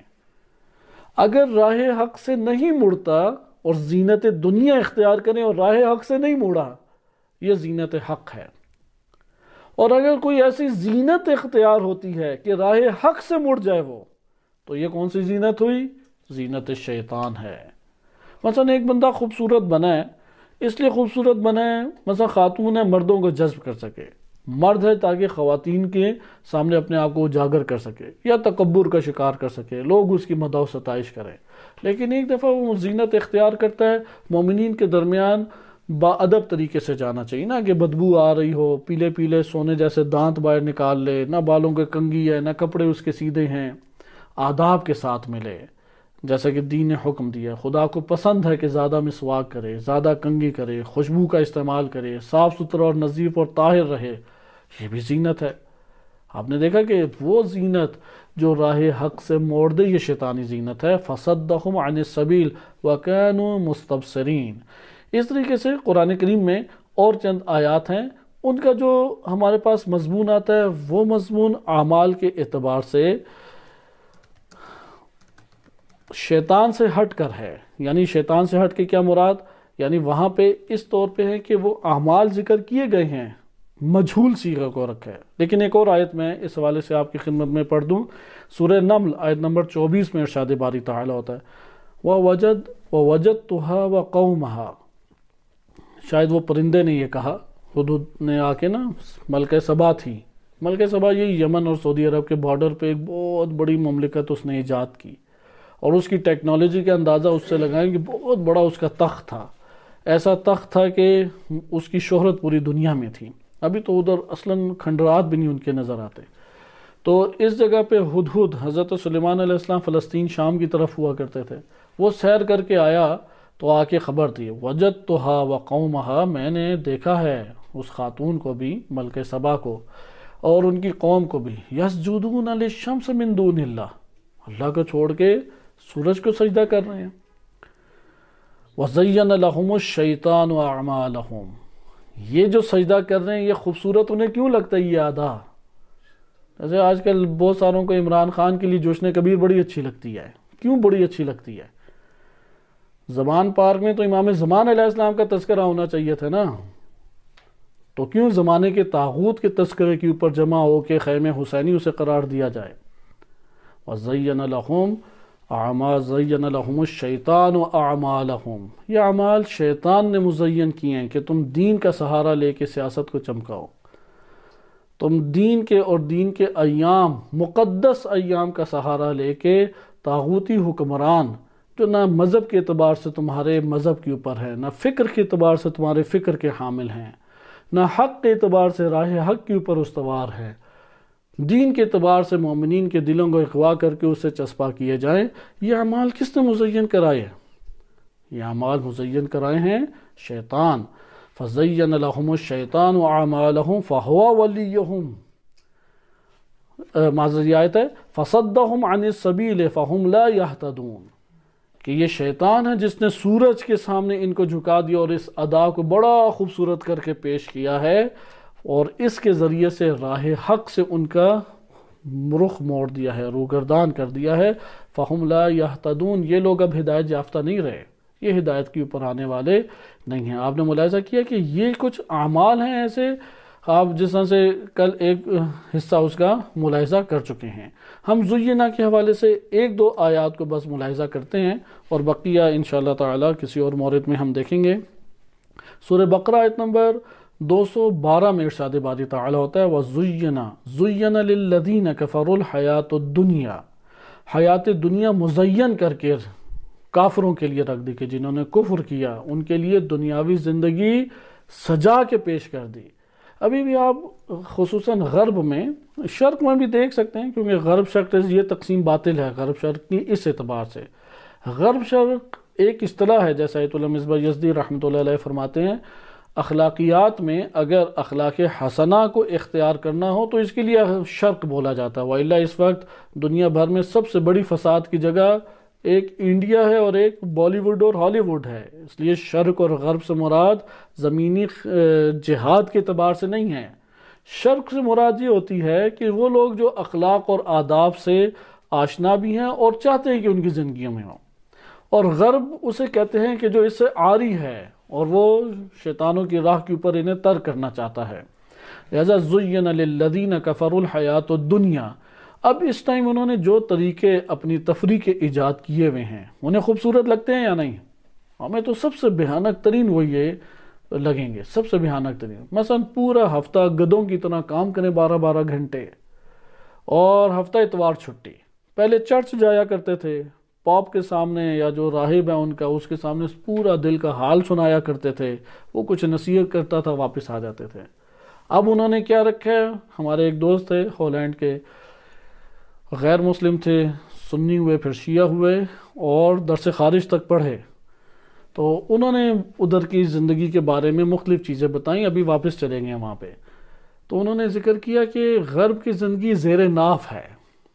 اگر راہ حق سے نہیں مڑتا اور زینت دنیا اختیار کریں اور راہ حق سے نہیں موڑا، یہ زینت حق ہے۔ اور اگر کوئی ایسی زینت اختیار ہوتی ہے کہ راہ حق سے مڑ جائے وہ، تو یہ کون سی زینت ہوئی؟ زینت شیطان ہے۔ مثلا ایک بندہ خوبصورت بنا ہے، اس لیے خوبصورت بنا ہے، مثلا خاتون ہے، مردوں کو جذب کر سکے، مرد ہے تاکہ خواتین کے سامنے اپنے آپ کو اجاگر کر سکے یا تکبر کا شکار کر سکے، لوگ اس کی مدح و ستائش کریں۔ لیکن ایک دفعہ وہ زینت اختیار کرتا ہے، مومنین کے درمیان با ادب طریقے سے جانا چاہیے، نہ کہ بدبو آ رہی ہو، پیلے پیلے سونے جیسے دانت باہر نکال لے، نہ بالوں کے کنگھی ہے، نہ کپڑے اس کے سیدھے ہیں، آداب کے ساتھ ملے جیسا کہ دین نے حکم دیا۔ خدا کو پسند ہے کہ زیادہ مسواک کرے، زیادہ کنگھی کرے، خوشبو کا استعمال کرے، صاف ستھرا اور نظیف اور طاہر رہے، یہ بھی زینت ہے۔ آپ نے دیکھا کہ وہ زینت جو راہ حق سے موڑ دے، یہ شیطانی زینت ہے۔ فَصَدَّهُمْ عَنِ السَّبِيلِ وَكَانُوا مُسْتَبْصِرِينَ۔ اس طریقے سے قرآن کریم میں اور چند آیات ہیں، ان کا جو ہمارے پاس مضمون آتا ہے وہ مضمون اعمال کے اعتبار سے شیطان سے ہٹ کر ہے۔ یعنی شیطان سے ہٹ کے کیا مراد؟ یعنی وہاں پہ اس طور پہ ہے کہ وہ اعمال ذکر کیے گئے ہیں، مجہول صیغہ کو رکھا ہے۔ لیکن ایک اور آیت میں اس حوالے سے آپ کی خدمت میں پڑھ دوں، سورہ نمل آیت نمبر چوبیس میں ارشاد باری تعالی ہوتا ہے، وَوَجَدْ وَوَجَدْتُهَا وَقَوْمَهَا، شاید وہ پرندے نے یہ کہا، ہدہد نے آ کے نا، ملکہ سبا تھی، ملکہ سبا یہ یمن اور سعودی عرب کے بارڈر پہ ایک بہت بڑی مملکت اس نے ایجاد کی، اور اس کی ٹیکنالوجی کا اندازہ اس سے لگائیں کہ بہت بڑا اس کا تخت تھا، ایسا تخت تھا کہ اس کی شہرت پوری دنیا میں تھی۔ ابھی تو ادھر اصلاً کھنڈرات بھی نہیں ان کے نظر آتے۔ تو اس جگہ پہ ہدہد، حضرت سلیمان علیہ السلام فلسطین شام کی طرف ہوا کرتے تھے، وہ سیر کر کے آیا تو آ کے خبر دی، وَجَدْتُهَا وَقَوْمَهَا، میں نے دیکھا ہے اس خاتون کو بھی، ملکہ سبا کو، اور ان کی قوم کو بھی، يَسْجُدُونَ لِلشَّمْسِ مِن دُونِ اللَّهِ، اللہ کو چھوڑ کے سورج کو سجدہ کر رہے ہیں۔ وَزَيَّنَ لَهُمُ الشَّيْطَانُ أَعْمَالَهُمْ، یہ جو سجدہ کر رہے ہیں یہ خوبصورت انہیں کیوں لگتا ہے؟ یہ ادا، جیسے آج کل بہت ساروں کو عمران خان کے لیے جوشن کبیر بڑی اچھی لگتی ہے۔ کیوں بڑی اچھی لگتی ہے؟ زمان پارک میں تو امام زمان علیہ السلام کا تذکرہ ہونا چاہیے تھا نا، تو کیوں زمانے کے طاغوت کے تذکرے کے اوپر جمع ہو کے خیمہ حسینی اسے قرار دیا جائے؟ وَزَيَّنَ لَهُمْ اعمال زین لہم الشیطان اعمالہم، یہ اعمال شیطان نے مزین کیے ہیں کہ تم دین کا سہارا لے کے سیاست کو چمکاؤ، تم دین کے اور دین کے ایام، مقدس ایام کا سہارا لے کے طاغوتی حکمران جو نہ مذہب کے اعتبار سے تمہارے مذہب کے اوپر ہے، نہ فکر کے اعتبار سے تمہارے فکر کے حامل ہیں، نہ حق کے اعتبار سے راہ حق کے اوپر استوار ہے، دین کے اعتبار سے مومنین کے دلوں کو اغوا کر کے اسے چسپا کیے جائیں، یہ اعمال کس نے مزین کرائے ہیں؟ یہ اعمال مزین کرائے ہیں شیطان۔ فَزَيَّنَ لَهُمُ الشَّيْطَانُ أَعْمَالَهُمْ فَهُوَ وَلِيُّهُمْ، معذرت یہ آیت ہے فَصَدَّهُمْ عَنِ السَّبِيلِ فَهُمْ لَا يَهْتَدُونَ، کہ یہ شیطان ہے جس نے سورج کے سامنے ان کو جھکا دیا اور اس ادا کو بڑا خوبصورت کر کے پیش کیا ہے، اور اس کے ذریعے سے راہ حق سے ان کا رخ موڑ دیا ہے، روگردان کر دیا ہے۔ فَهُمْ لَا يَهْتَدُونَ، یہ لوگ اب ہدایت یافتہ نہیں رہے، یہ ہدایت کے اوپر آنے والے نہیں ہیں۔ آپ نے ملاحظہ کیا کہ یہ کچھ اعمال ہیں ایسے آپ جس طرح سے کل ایک حصہ اس کا ملاحظہ کر چکے ہیں. ہم زینا کے حوالے سے ایک دو آیات کو بس ملاحظہ کرتے ہیں اور بقیہ انشاءاللہ تعالی کسی اور مورد میں ہم دیکھیں گے. سورہ بقرہ آیت نمبر دو سو بارہ میں ارشاد باری تعالی ہوتا ہے وَزُيِّنَ زُيِّنَ لِلَّذِينَ كَفَرُوا الْحَيَاةُ الدُّنْيَا، حیات دنیا مزین کر کے کافروں کے لیے رکھ دی کہ جنہوں نے کفر کیا ان کے لیے دنیاوی زندگی سجا کے پیش کر دی. ابھی بھی آپ خصوصاً غرب میں، شرق میں بھی دیکھ سکتے ہیں کیونکہ غرب شرق یہ تقسیم باطل ہے غرب شرق کی اس اعتبار سے. غرب شرق ایک اصطلاح ہے، جیسا آیت اللہ مصباح یزدی رحمۃ اللہ علیہ فرماتے ہیں اخلاقیات میں اگر اخلاق حسنہ کو اختیار کرنا ہو تو اس کے لیے شرق بولا جاتا ہے. وَإِلَّا اس وقت دنیا بھر میں سب سے بڑی فساد کی جگہ ایک انڈیا ہے اور ایک بالی ووڈ اور ہالی ووڈ ہے، اس لیے شرق اور غرب سے مراد زمینی جہاد کے اعتبار سے نہیں ہے. شرق سے مراد یہ ہوتی ہے کہ وہ لوگ جو اخلاق اور آداب سے آشنا بھی ہیں اور چاہتے ہیں کہ ان کی زندگیوں میں ہوں، اور غرب اسے کہتے ہیں کہ جو اس سے عاری ہے اور وہ شیطانوں کی راہ کے اوپر انہیں ترک کرنا چاہتا ہے. لہذا زُيِّنَ لِلَّذِينَ كَفَرُوا الْحَيَاةُ الدُّنْيَا، اب اس ٹائم انہوں نے جو طریقے اپنی تفریح کے ایجاد کیے ہوئے ہیں انہیں خوبصورت لگتے ہیں یا نہیں؟ ہمیں تو سب سے بھیانک ترین وہ یہ لگیں گے، سب سے بھیانک ترین. مثلا پورا ہفتہ گدوں کی طرح کام کریں بارہ بارہ گھنٹے اور ہفتہ اتوار چھٹی. پہلے چرچ جایا کرتے تھے، پاپ کے سامنے یا جو راہب ہے ان کا اس کے سامنے پورا دل کا حال سنایا کرتے تھے، وہ کچھ نصیحت کرتا تھا واپس آ جاتے تھے. اب انہوں نے کیا رکھا ہے، ہمارے ایک دوست تھے ہالینڈ کے، غیر مسلم تھے، سنی ہوئے پھر شیعہ ہوئے اور درس خارج تک پڑھے، تو انہوں نے ادھر کی زندگی کے بارے میں مختلف چیزیں بتائیں. ابھی واپس چلیں گے وہاں پہ. تو انہوں نے ذکر کیا کہ غرب کی زندگی زیر ناف ہے.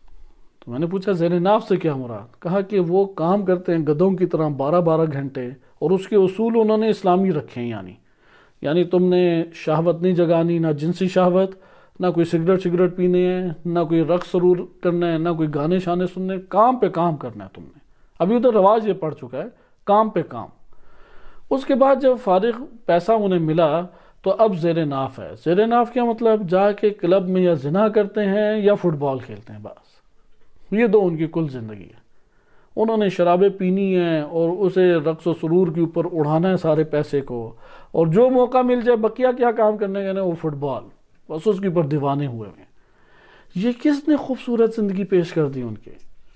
تو میں نے پوچھا زیر ناف سے کیا مراد؟ کہا کہ وہ کام کرتے ہیں گدوں کی طرح بارہ بارہ گھنٹے اور اس کے اصول انہوں نے اسلامی رکھے ہیں. یعنی یعنی تم نے شہوت نہیں جگانی، نہ جنسی شہوت، نہ کوئی سگریٹ سگریٹ پینے ہیں، نہ کوئی رقص سرور کرنا ہے، نہ کوئی گانے شانے سننے، کام پہ کام کرنا ہے تم نے. ابھی ادھر رواج یہ پڑ چکا ہے کام پہ کام. اس کے بعد جب فارغ پیسہ انہیں ملا تو اب زیر ناف ہے. زیر ناف کیا مطلب؟ جا کے کلب میں یا زنا کرتے ہیں یا فٹ بال کھیلتے ہیں، بس یہ دو ان کی کل زندگی ہے. انہوں نے شرابیں پینی ہیں اور اسے رقص و سرور کے اوپر اڑانا ہے سارے پیسے کو، اور جو موقع مل جائے بقیہ کیا کام کرنے گئے وہ فٹ بال، بس اس کے اوپر دیوانے ہوئے ہوئے. یہ کس نے خوبصورت زندگی پیش کر دی ان کے؟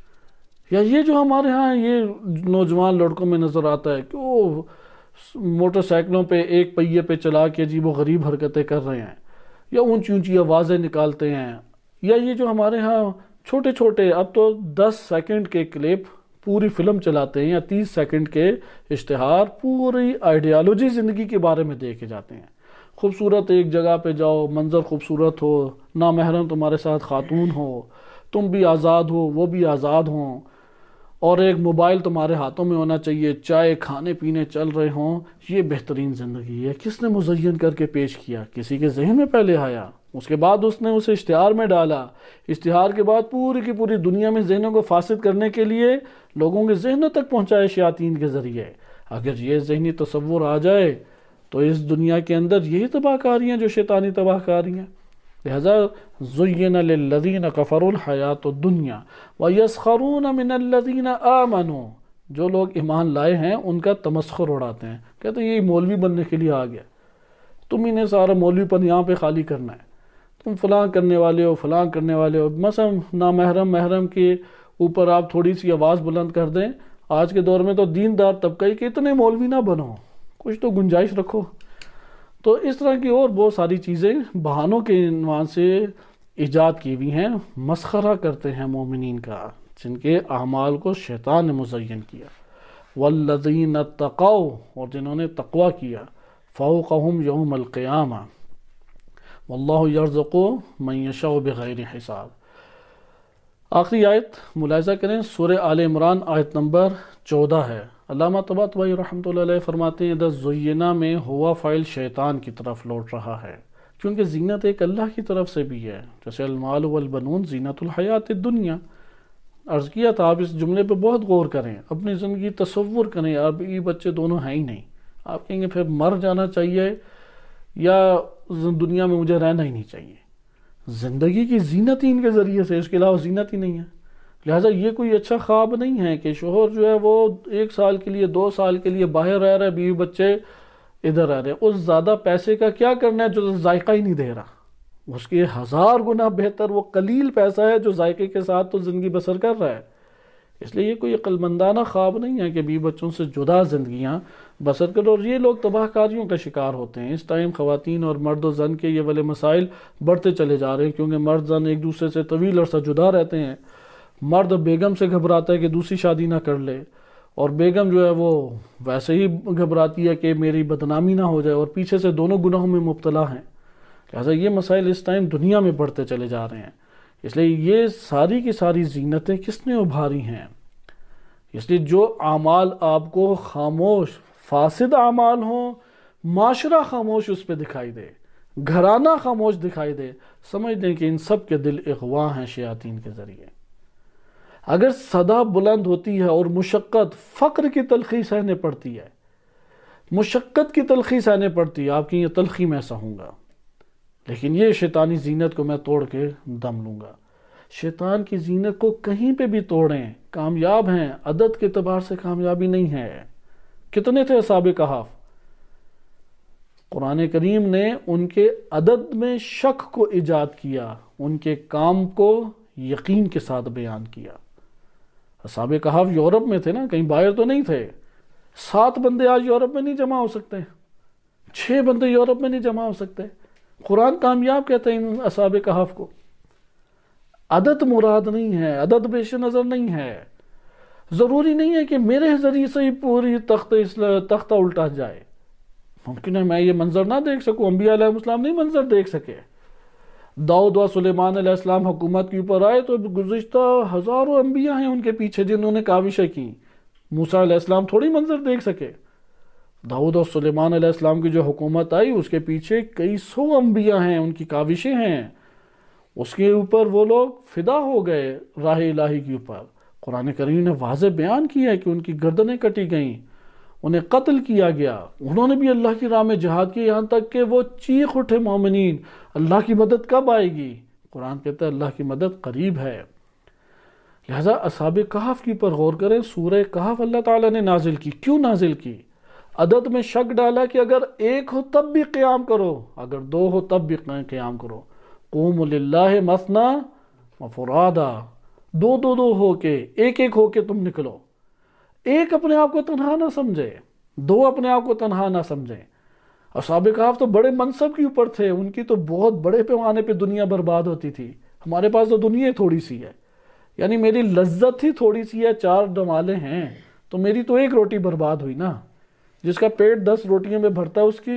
یا یہ جو ہمارے ہاں یہ نوجوان لڑکوں میں نظر آتا ہے کہ وہ موٹر سائیکلوں پہ ایک پہیے پہ چلا کے عجیب و غریب حرکتیں کر رہے ہیں، یا اونچی اونچی آوازیں نکالتے ہیں، یا یہ جو ہمارے ہاں چھوٹے چھوٹے اب تو دس سیکنڈ کے کلپ پوری فلم چلاتے ہیں یا تیس سیکنڈ کے اشتہار پوری آئیڈیالوجی زندگی کے بارے میں دے کے جاتے ہیں. خوبصورت ایک جگہ پہ جاؤ، منظر خوبصورت ہو، نامحرم تمہارے ساتھ خاتون ہو، تم بھی آزاد ہو وہ بھی آزاد ہوں، اور ایک موبائل تمہارے ہاتھوں میں ہونا چاہیے، چائے کھانے پینے چل رہے ہوں. یہ بہترین زندگی ہے. کس نے مزین کر کے پیش کیا؟ کسی کے ذہن میں پہلے آیا، اس کے بعد اس نے اسے اشتہار میں ڈالا، اشتہار کے بعد پوری کی پوری دنیا میں ذہنوں کو فاسد کرنے کے لیے لوگوں کے ذہنوں تک پہنچائے شیاطین کے ذریعے. اگر یہ ذہنی تصور آ جائے تو اس دنیا کے اندر یہی تباہ کاریاں جو شیطانی تباہ کاریاں. لہذا زُيِّنَ لِلَّذِينَ كَفَرُوا الْحَيَاةُ الدُّنْيَا وَيَسْخَرُونَ مِنَ الَّذِينَ آمَنُوا، جو لوگ ایمان لائے ہیں ان کا تمسخر اڑاتے ہیں، کہتے ہیں یہ مولوی بننے کے لیے آ گیا، تم ہی نے سارا مولوی پن یہاں پہ خالی کرنا ہے، تم فلاں کرنے والے ہو فلاں کرنے والے ہو. مثلا نامحرم محرم کے اوپر آپ تھوڑی سی آواز بلند کر دیں. آج کے دور میں تو دیندار طبقہ ہی کہ اتنے مولوی نہ بنو، کچھ تو گنجائش رکھو. تو اس طرح کی اور بہت ساری چیزیں بہانوں کے عنوان سے ایجاد کی ہوئی ہیں. مسخرہ کرتے ہیں مومنین کا جن کے اعمال کو شیطان نے مزین کیا. والذین اتقوا، اور جنہوں نے تقوی کیا، فوقہم یوم القیامہ واللہ یرزق من یشاء بغیر حساب. آخری آیت ملاحظہ کریں، سورہ آل عمران آیت نمبر چودہ ہے. علامہ طباطبائی رحمۃ اللہ علیہ فرماتے ہیں ادھر زینہ میں ہوا فائل شیطان کی طرف لوٹ رہا ہے، کیونکہ زینت ایک اللہ کی طرف سے بھی ہے. جیسے المال والبنون زینت الحیات الدنیا. عرض کیا تھا آپ اس جملے پہ بہت غور کریں، اپنی زندگی تصور کریں. اب یہ بچے دونوں ہیں ہی نہیں، آپ کہیں گے پھر مر جانا چاہیے یا دنیا میں مجھے رہنا ہی نہیں چاہیے. زندگی کی زینت ہی ان کے ذریعے سے، اس کے علاوہ زینت ہی نہیں ہے. لہٰذا یہ کوئی اچھا خواب نہیں ہے کہ شوہر جو ہے وہ ایک سال کے لیے دو سال کے لیے باہر رہ رہا ہے، بیوی بچے ادھر رہ رہے ہیں. اس زیادہ پیسے کا کیا کرنا ہے جو ذائقہ ہی نہیں دے رہا؟ اس کے ہزار گنا بہتر وہ قلیل پیسہ ہے جو ذائقے کے ساتھ تو زندگی بسر کر رہا ہے. اس لیے یہ کوئی عقل مندانہ خواب نہیں ہے کہ بیوی بچوں سے جدا زندگیاں بسر کرو. اور یہ لوگ تباہ کاریوں کا شکار ہوتے ہیں. اس ٹائم خواتین اور مرد و زن کے یہ والے مسائل بڑھتے چلے جا رہے ہیں، کیونکہ مرد زن ایک دوسرے سے طویل عرصہ جدا رہتے ہیں. مرد بیگم سے گھبراتا ہے کہ دوسری شادی نہ کر لے، اور بیگم جو ہے وہ ویسے ہی گھبراتی ہے کہ میری بدنامی نہ ہو جائے، اور پیچھے سے دونوں گناہوں میں مبتلا ہیں. لہٰذا یہ مسائل اس ٹائم دنیا میں بڑھتے چلے جا رہے ہیں. اس لیے یہ ساری کی ساری زینتیں کس نے ابھاری ہیں؟ اس لیے جو اعمال آپ کو خاموش فاسد اعمال ہوں، معاشرہ خاموش اس پہ دکھائی دے، گھرانہ خاموش دکھائی دے، سمجھ دیں کہ ان سب کے دل اغوا ہیں شیاطین کے ذریعے. اگر صدا بلند ہوتی ہے اور مشقت، فقر کی تلخی سہنے پڑتی ہے، مشقت کی تلخی سہنے پڑتی ہے، آپ کی یہ تلخی میں سہوں گا، لیکن یہ شیطانی زینت کو میں توڑ کے دم لوں گا. شیطان کی زینت کو کہیں پہ بھی توڑیں، کامیاب ہیں. عدد کے اعتبار سے کامیابی نہیں ہے. کتنے تھے اصحاب کہف؟ قرآن کریم نے ان کے عدد میں شک کو ایجاد کیا، ان کے کام کو یقین کے ساتھ بیان کیا. اصحاب کہف یورپ میں تھے نا، کہیں باہر تو نہیں تھے. سات بندے آج یورپ میں نہیں جمع ہو سکتے، چھ بندے یورپ میں نہیں جمع ہو سکتے. قرآن کامیاب کہتے ہیں ان اصحاب کہف کو. عدد مراد نہیں ہے، عدد پیش نظر نہیں ہے. ضروری نہیں ہے کہ میرے ذریعے سے ہی پوری تخت تختہ الٹا جائے. ممکن ہے میں یہ منظر نہ دیکھ سکوں. انبیاء علیہ السلام نہیں منظر دیکھ سکے. داؤد و سلیمان علیہ السلام حکومت کے اوپر آئے تو گزشتہ ہزاروں انبیاء ہیں ان کے پیچھے جنہوں نے کاوشیں کی. موسیٰ علیہ السلام تھوڑی منظر دیکھ سکے. داؤد اور سلیمان علیہ السلام کی جو حکومت آئی اس کے پیچھے کئی سو انبیاء ہیں، ان کی کاوشیں ہیں. اس کے اوپر وہ لوگ فدا ہو گئے راہ الہی کے اوپر. قرآن کریم نے واضح بیان کیا ہے کہ ان کی گردنیں کٹی گئیں، انہیں قتل کیا گیا. انہوں نے بھی اللہ کی راہ میں جہاد کیا، یہاں تک کہ وہ چیخ اٹھے مومنین اللہ کی مدد کب آئے گی؟ قرآن کہتا ہے اللہ کی مدد قریب ہے. لہذا اصحاب کہف کی پر غور کریں. سورہ کہف اللہ تعالیٰ نے نازل کی. کیوں نازل کی؟ عدد میں شک ڈالا کہ اگر ایک ہو تب بھی قیام کرو، اگر دو ہو تب بھی قیام کرو. قوموا للہ مثنی وفرادا، دو دو دو ہو کے، ایک ایک ہو کے تم نکلو. ایک اپنے آپ کو تنہا نہ سمجھے، دو اپنے آپ کو تنہا نہ سمجھیں. اصحاب کہف تو بڑے منصب کے اوپر تھے، ان کی تو بہت بڑے پیمانے پہ دنیا برباد ہوتی تھی. ہمارے پاس تو دنیا تھوڑی سی ہے، یعنی میری لذت ہی تھوڑی سی ہے. چار ڈمالے ہیں تو میری تو ایک روٹی برباد ہوئی نا. جس کا پیٹ دس روٹیوں میں بھرتا ہے اس کی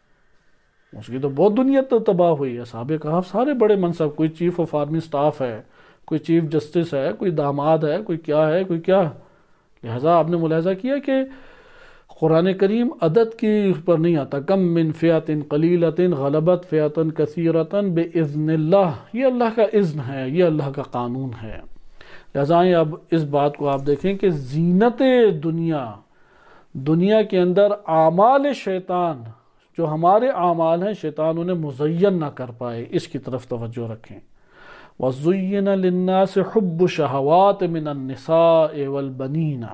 اس کی تو بہت دنیا تو تباہ ہوئی ہے. اصحاب کہف سارے بڑے منصب، کوئی چیف آف آرمی سٹاف ہے، کوئی چیف جسٹس ہے، کوئی داماد ہے، کوئی کیا ہے، کوئی کیا. لہٰذا آپ نے ملاحظہ کیا کہ قرآن کریم عدد کی پر نہیں آتا. کم من فئۃ قلیلۃ غلبت فئۃ کثیرۃ باذن اللہ. یہ اللہ کا اذن ہے، یہ اللہ کا قانون ہے. لہٰذا اب اس بات کو آپ دیکھیں کہ زینت دنیا دنیا کے اندر اعمال شیطان، جو ہمارے اعمال ہیں، شیطان انہیں مزین نہ کر پائے، اس کی طرف توجہ رکھیں. وَزُيِّنَ لِلنَّاسِ حُبُّ الشَّهَوَاتِ مِنَ النِّسَاءِ وَالْبَنِينَ.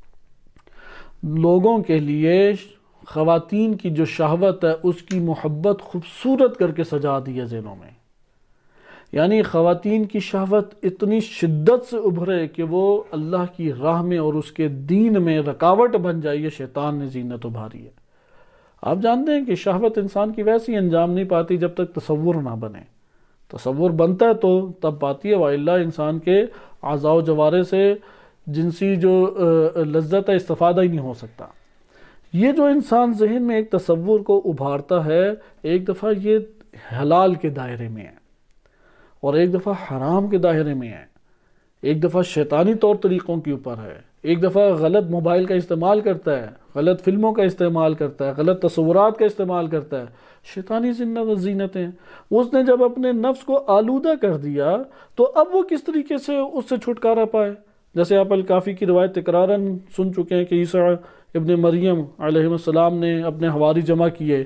لوگوں کے لیے خواتین کی جو شہوت ہے اس کی محبت خوبصورت کر کے سجا دی ہے ذہنوں میں. یعنی خواتین کی شہوت اتنی شدت سے ابھرے کہ وہ اللہ کی راہ میں اور اس کے دین میں رکاوٹ بن جائے. یہ شیطان نے زینت ابھاری ہے. آپ جانتے ہیں کہ شہوت انسان کی ویسی انجام نہیں پاتی جب تک تصور نہ بنے. تصور بنتا ہے تو تب پاتی ہے، وَإِلَّا انسان کے اعضاء و جوارے سے جنسی جو لذت ہے استفادہ ہی نہیں ہو سکتا. یہ جو انسان ذہن میں ایک تصور کو ابھارتا ہے، ایک دفعہ یہ حلال کے دائرے میں ہے اور ایک دفعہ حرام کے دائرے میں ہے، ایک دفعہ شیطانی طور طریقوں کے اوپر ہے، ایک دفعہ غلط موبائل کا استعمال کرتا ہے، غلط فلموں کا استعمال کرتا ہے، غلط تصورات کا استعمال کرتا ہے. شیطانی زینتیں. اس نے جب اپنے نفس کو آلودہ کر دیا تو اب وہ کس طریقے سے اس سے چھٹکارا پائے؟ جیسے آپ الکافی کی روایت تکرارن سن چکے ہیں کہ عیسیٰ ابن مریم علیہ السلام نے اپنے حواری جمع کیے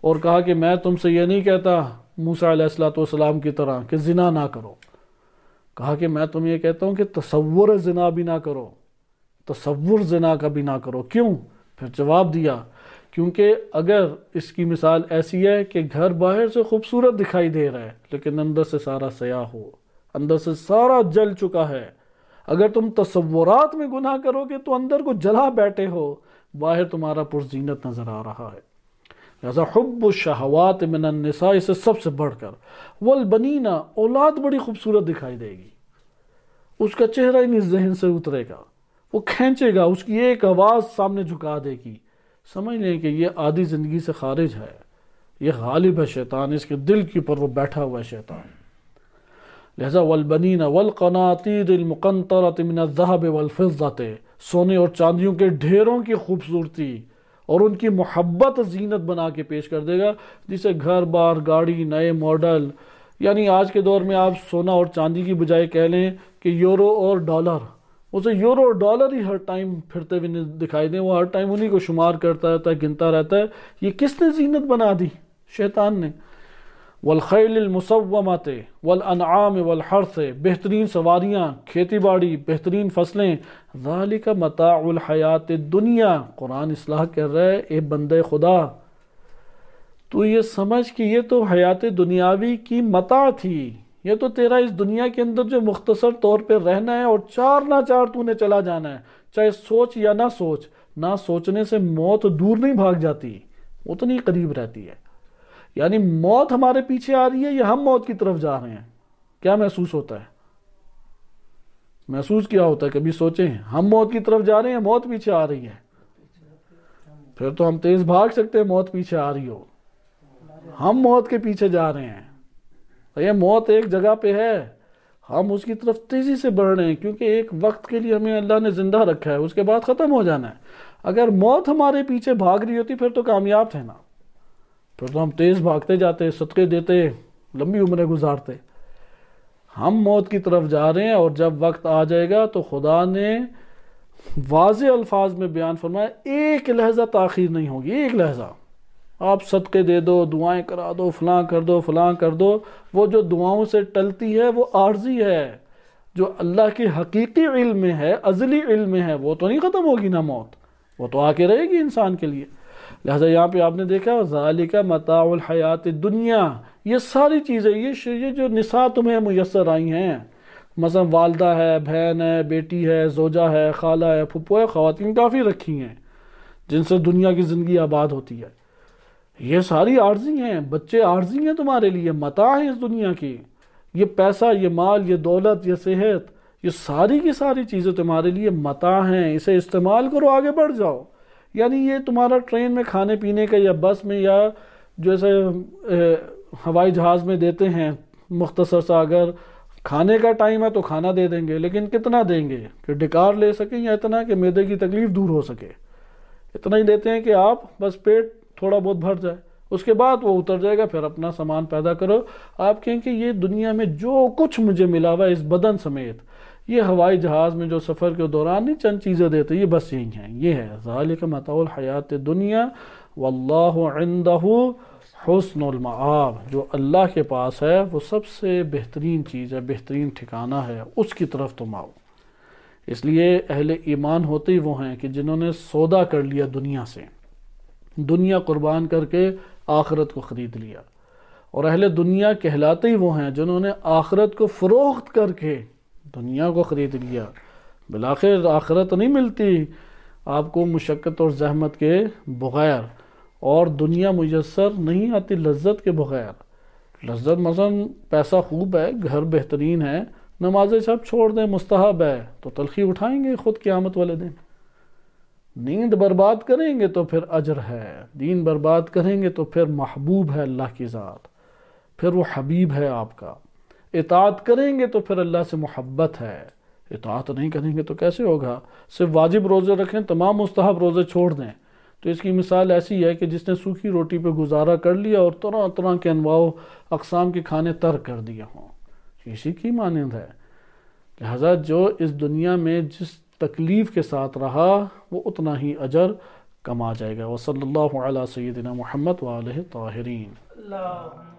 اور کہا کہ میں تم سے یہ نہیں کہتا موسیٰ علیہ الصلوۃ والسلام کی طرح کہ زنا نہ کرو، کہا کہ میں تم یہ کہتا ہوں کہ تصور زنا بھی نہ کرو، تصور زنا کا بھی نہ کرو۔ کیوں؟ پھر جواب دیا کیونکہ اگر اس کی مثال ایسی ہے کہ گھر باہر سے خوبصورت دکھائی دے رہا ہے لیکن اندر سے سارا سیاہ ہو، اندر سے سارا جل چکا ہے۔ اگر تم تصورات میں گناہ کرو گے تو اندر کو جلا بیٹھے ہو، باہر تمہارا پرزینت نظر آ رہا ہے۔ لہذا حب الشہوات من النساء، اسے سب سے بڑھ کر، والبنین، اولاد بڑی خوبصورت دکھائی دے گی، اس کا چہرہ ہی نہیں ذہن سے اترے گا، وہ کھینچے گا، اس کی ایک آواز سامنے جھکا دے گی، سمجھ لیں کہ یہ عادی زندگی سے خارج ہے، یہ غالب ہے شیطان، اس کے دل کے اوپر وہ بیٹھا ہوا ہے شیطان۔ لہذا والبنین والقناطیر المقنطرۃ من الذهب والفضۃ، سونے اور چاندیوں کے ڈھیروں کی خوبصورتی اور ان کی محبت زینت بنا کے پیش کر دے گا، جسے گھر بار، گاڑی، نئے ماڈل، یعنی آج کے دور میں آپ سونا اور چاندی کی بجائے کہہ لیں کہ یورو اور ڈالر، اسے یورو اور ڈالر ہی ہر ٹائم پھرتے ہوئے دکھائی دیں، وہ ہر ٹائم انہی کو شمار کرتا رہتا ہے، گنتا رہتا ہے۔ یہ کس نے زینت بنا دی؟ شیطان نے۔ والخیل المسومۃ والانعام والحرث، بہترین سواریاں، کھیتی باڑی، بہترین فصلیں، ذالک متاع الحیات الدنیا، قرآن اصلاح کر رہا ہے، اے بندے خدا تو یہ سمجھ کہ یہ تو حیات دنیاوی کی متاع تھی، یہ تو تیرا اس دنیا کے اندر جو مختصر طور پہ رہنا ہے اور چار نہ چار تو نے چلا جانا ہے، چاہے سوچ یا نہ سوچ، نہ سوچنے سے موت دور نہیں بھاگ جاتی، اتنی قریب رہتی ہے۔ یعنی موت ہمارے پیچھے آ رہی ہے یا ہم موت کی طرف جا رہے ہیں؟ کیا محسوس ہوتا ہے؟ محسوس کیا ہوتا ہے؟ کبھی سوچیں ہم موت کی طرف جا رہے ہیں، موت پیچھے آ رہی ہے؟ پھر تو ہم تیز بھاگ سکتے ہیں موت پیچھے آ رہی ہو، ہم موت کے پیچھے جا رہے ہیں۔ یہ موت ایک جگہ پہ ہے، ہم اس کی طرف تیزی سے بڑھ رہے ہیں کیونکہ ایک وقت کے لیے ہمیں اللہ نے زندہ رکھا ہے، اس کے بعد ختم ہو جانا ہے۔ اگر موت ہمارے پیچھے بھاگ رہی ہوتی پھر تو کامیاب تھے نا، پھر تو ہم تیز بھاگتے جاتے، صدقے دیتے، لمبی عمریں گزارتے۔ ہم موت کی طرف جا رہے ہیں، اور جب وقت آ جائے گا تو خدا نے واضح الفاظ میں بیان فرمایا ایک لحظہ تاخیر نہیں ہوگی، ایک لحظہ۔ آپ صدقے دے دو، دعائیں کرا دو، فلاں کر دو، فلاں کر دو، وہ جو دعاؤں سے ٹلتی ہے وہ عارضی ہے، جو اللہ کے حقیقی علم میں ہے، ازلی علم میں ہے، وہ تو نہیں ختم ہوگی نا موت، وہ تو آ کے رہے گی انسان کے لیے۔ لہٰذا یہاں پہ آپ نے دیکھا ذالک متاع الحیات الدنیا، یہ ساری چیزیں، یہ یہ جو نساء تمہیں میسر آئی ہیں، مثلا والدہ ہے، بہن ہے، بیٹی ہے، زوجہ ہے، خالہ ہے، پھپھو ہے، خواتین کافی رکھی ہیں جن سے دنیا کی زندگی آباد ہوتی ہے، یہ ساری عارضی ہیں، بچے عارضی ہیں تمہارے لیے، متاع ہیں اس دنیا کی، یہ پیسہ، یہ مال، یہ دولت، یہ صحت، یہ ساری کی ساری چیزیں تمہارے لیے متاع ہیں، اسے استعمال کرو، آگے بڑھ جاؤ۔ یعنی یہ تمہارا ٹرین میں کھانے پینے کا یا بس میں یا جیسے ہوائی جہاز میں دیتے ہیں مختصر سا، اگر کھانے کا ٹائم ہے تو کھانا دے دیں گے، لیکن کتنا دیں گے کہ ڈکار لے سکیں، یا اتنا کہ معدے کی تکلیف دور ہو سکے، اتنا ہی دیتے ہیں کہ آپ بس پیٹ تھوڑا بہت بھر جائے، اس کے بعد وہ اتر جائے گا، پھر اپنا سامان پیدا کرو۔ آپ کہیں کہ یہ دنیا میں جو کچھ مجھے ملا ہوا ہے اس بدن سمیت، یہ ہوائی جہاز میں جو سفر کے دوران نہیں چند چیزیں دیتے، یہ بس یہی ہیں، یہ ہے ذالک متاع الحیات الدنیا واللہ عندہ حسن المآب، جو اللہ کے پاس ہے وہ سب سے بہترین چیز ہے، بہترین ٹھکانہ ہے، اس کی طرف تم آؤ۔ اس لیے اہل ایمان ہوتے ہی وہ ہیں کہ جنہوں نے سودا کر لیا دنیا سے، دنیا قربان کر کے آخرت کو خرید لیا، اور اہل دنیا کہلاتے ہی وہ ہیں جنہوں نے آخرت کو فروخت کر کے دنیا کو خرید لیا۔ بالآخر آخرت نہیں ملتی آپ کو مشقت اور زحمت کے بغیر، اور دنیا میسر نہیں آتی لذت کے بغیر۔ لذت مثلا پیسہ خوب ہے، گھر بہترین ہے، نمازیں سب چھوڑ دیں، مستحب ہے، تو تلخی اٹھائیں گے خود قیامت والے دن۔ نیند برباد کریں گے تو پھر اجر ہے، دین برباد کریں گے تو پھر محبوب ہے اللہ کی ذات، پھر وہ حبیب ہے آپ کا۔ اطاعت کریں گے تو پھر اللہ سے محبت ہے، اطاعت نہیں کریں گے تو کیسے ہوگا؟ صرف واجب روزے رکھیں، تمام مستحب روزے چھوڑ دیں، تو اس کی مثال ایسی ہے کہ جس نے سوکھی روٹی پہ گزارا کر لیا اور طرح طرح کے انواع و اقسام کے کھانے ترک کر دیے ہوں، اسی کی مانند ہے۔ لہذا جو اس دنیا میں جس تکلیف کے ساتھ رہا وہ اتنا ہی اجر کم آ جائے گا۔ وصلی اللہ علی سیدنا محمد وآلہ طاہرین۔ اللہم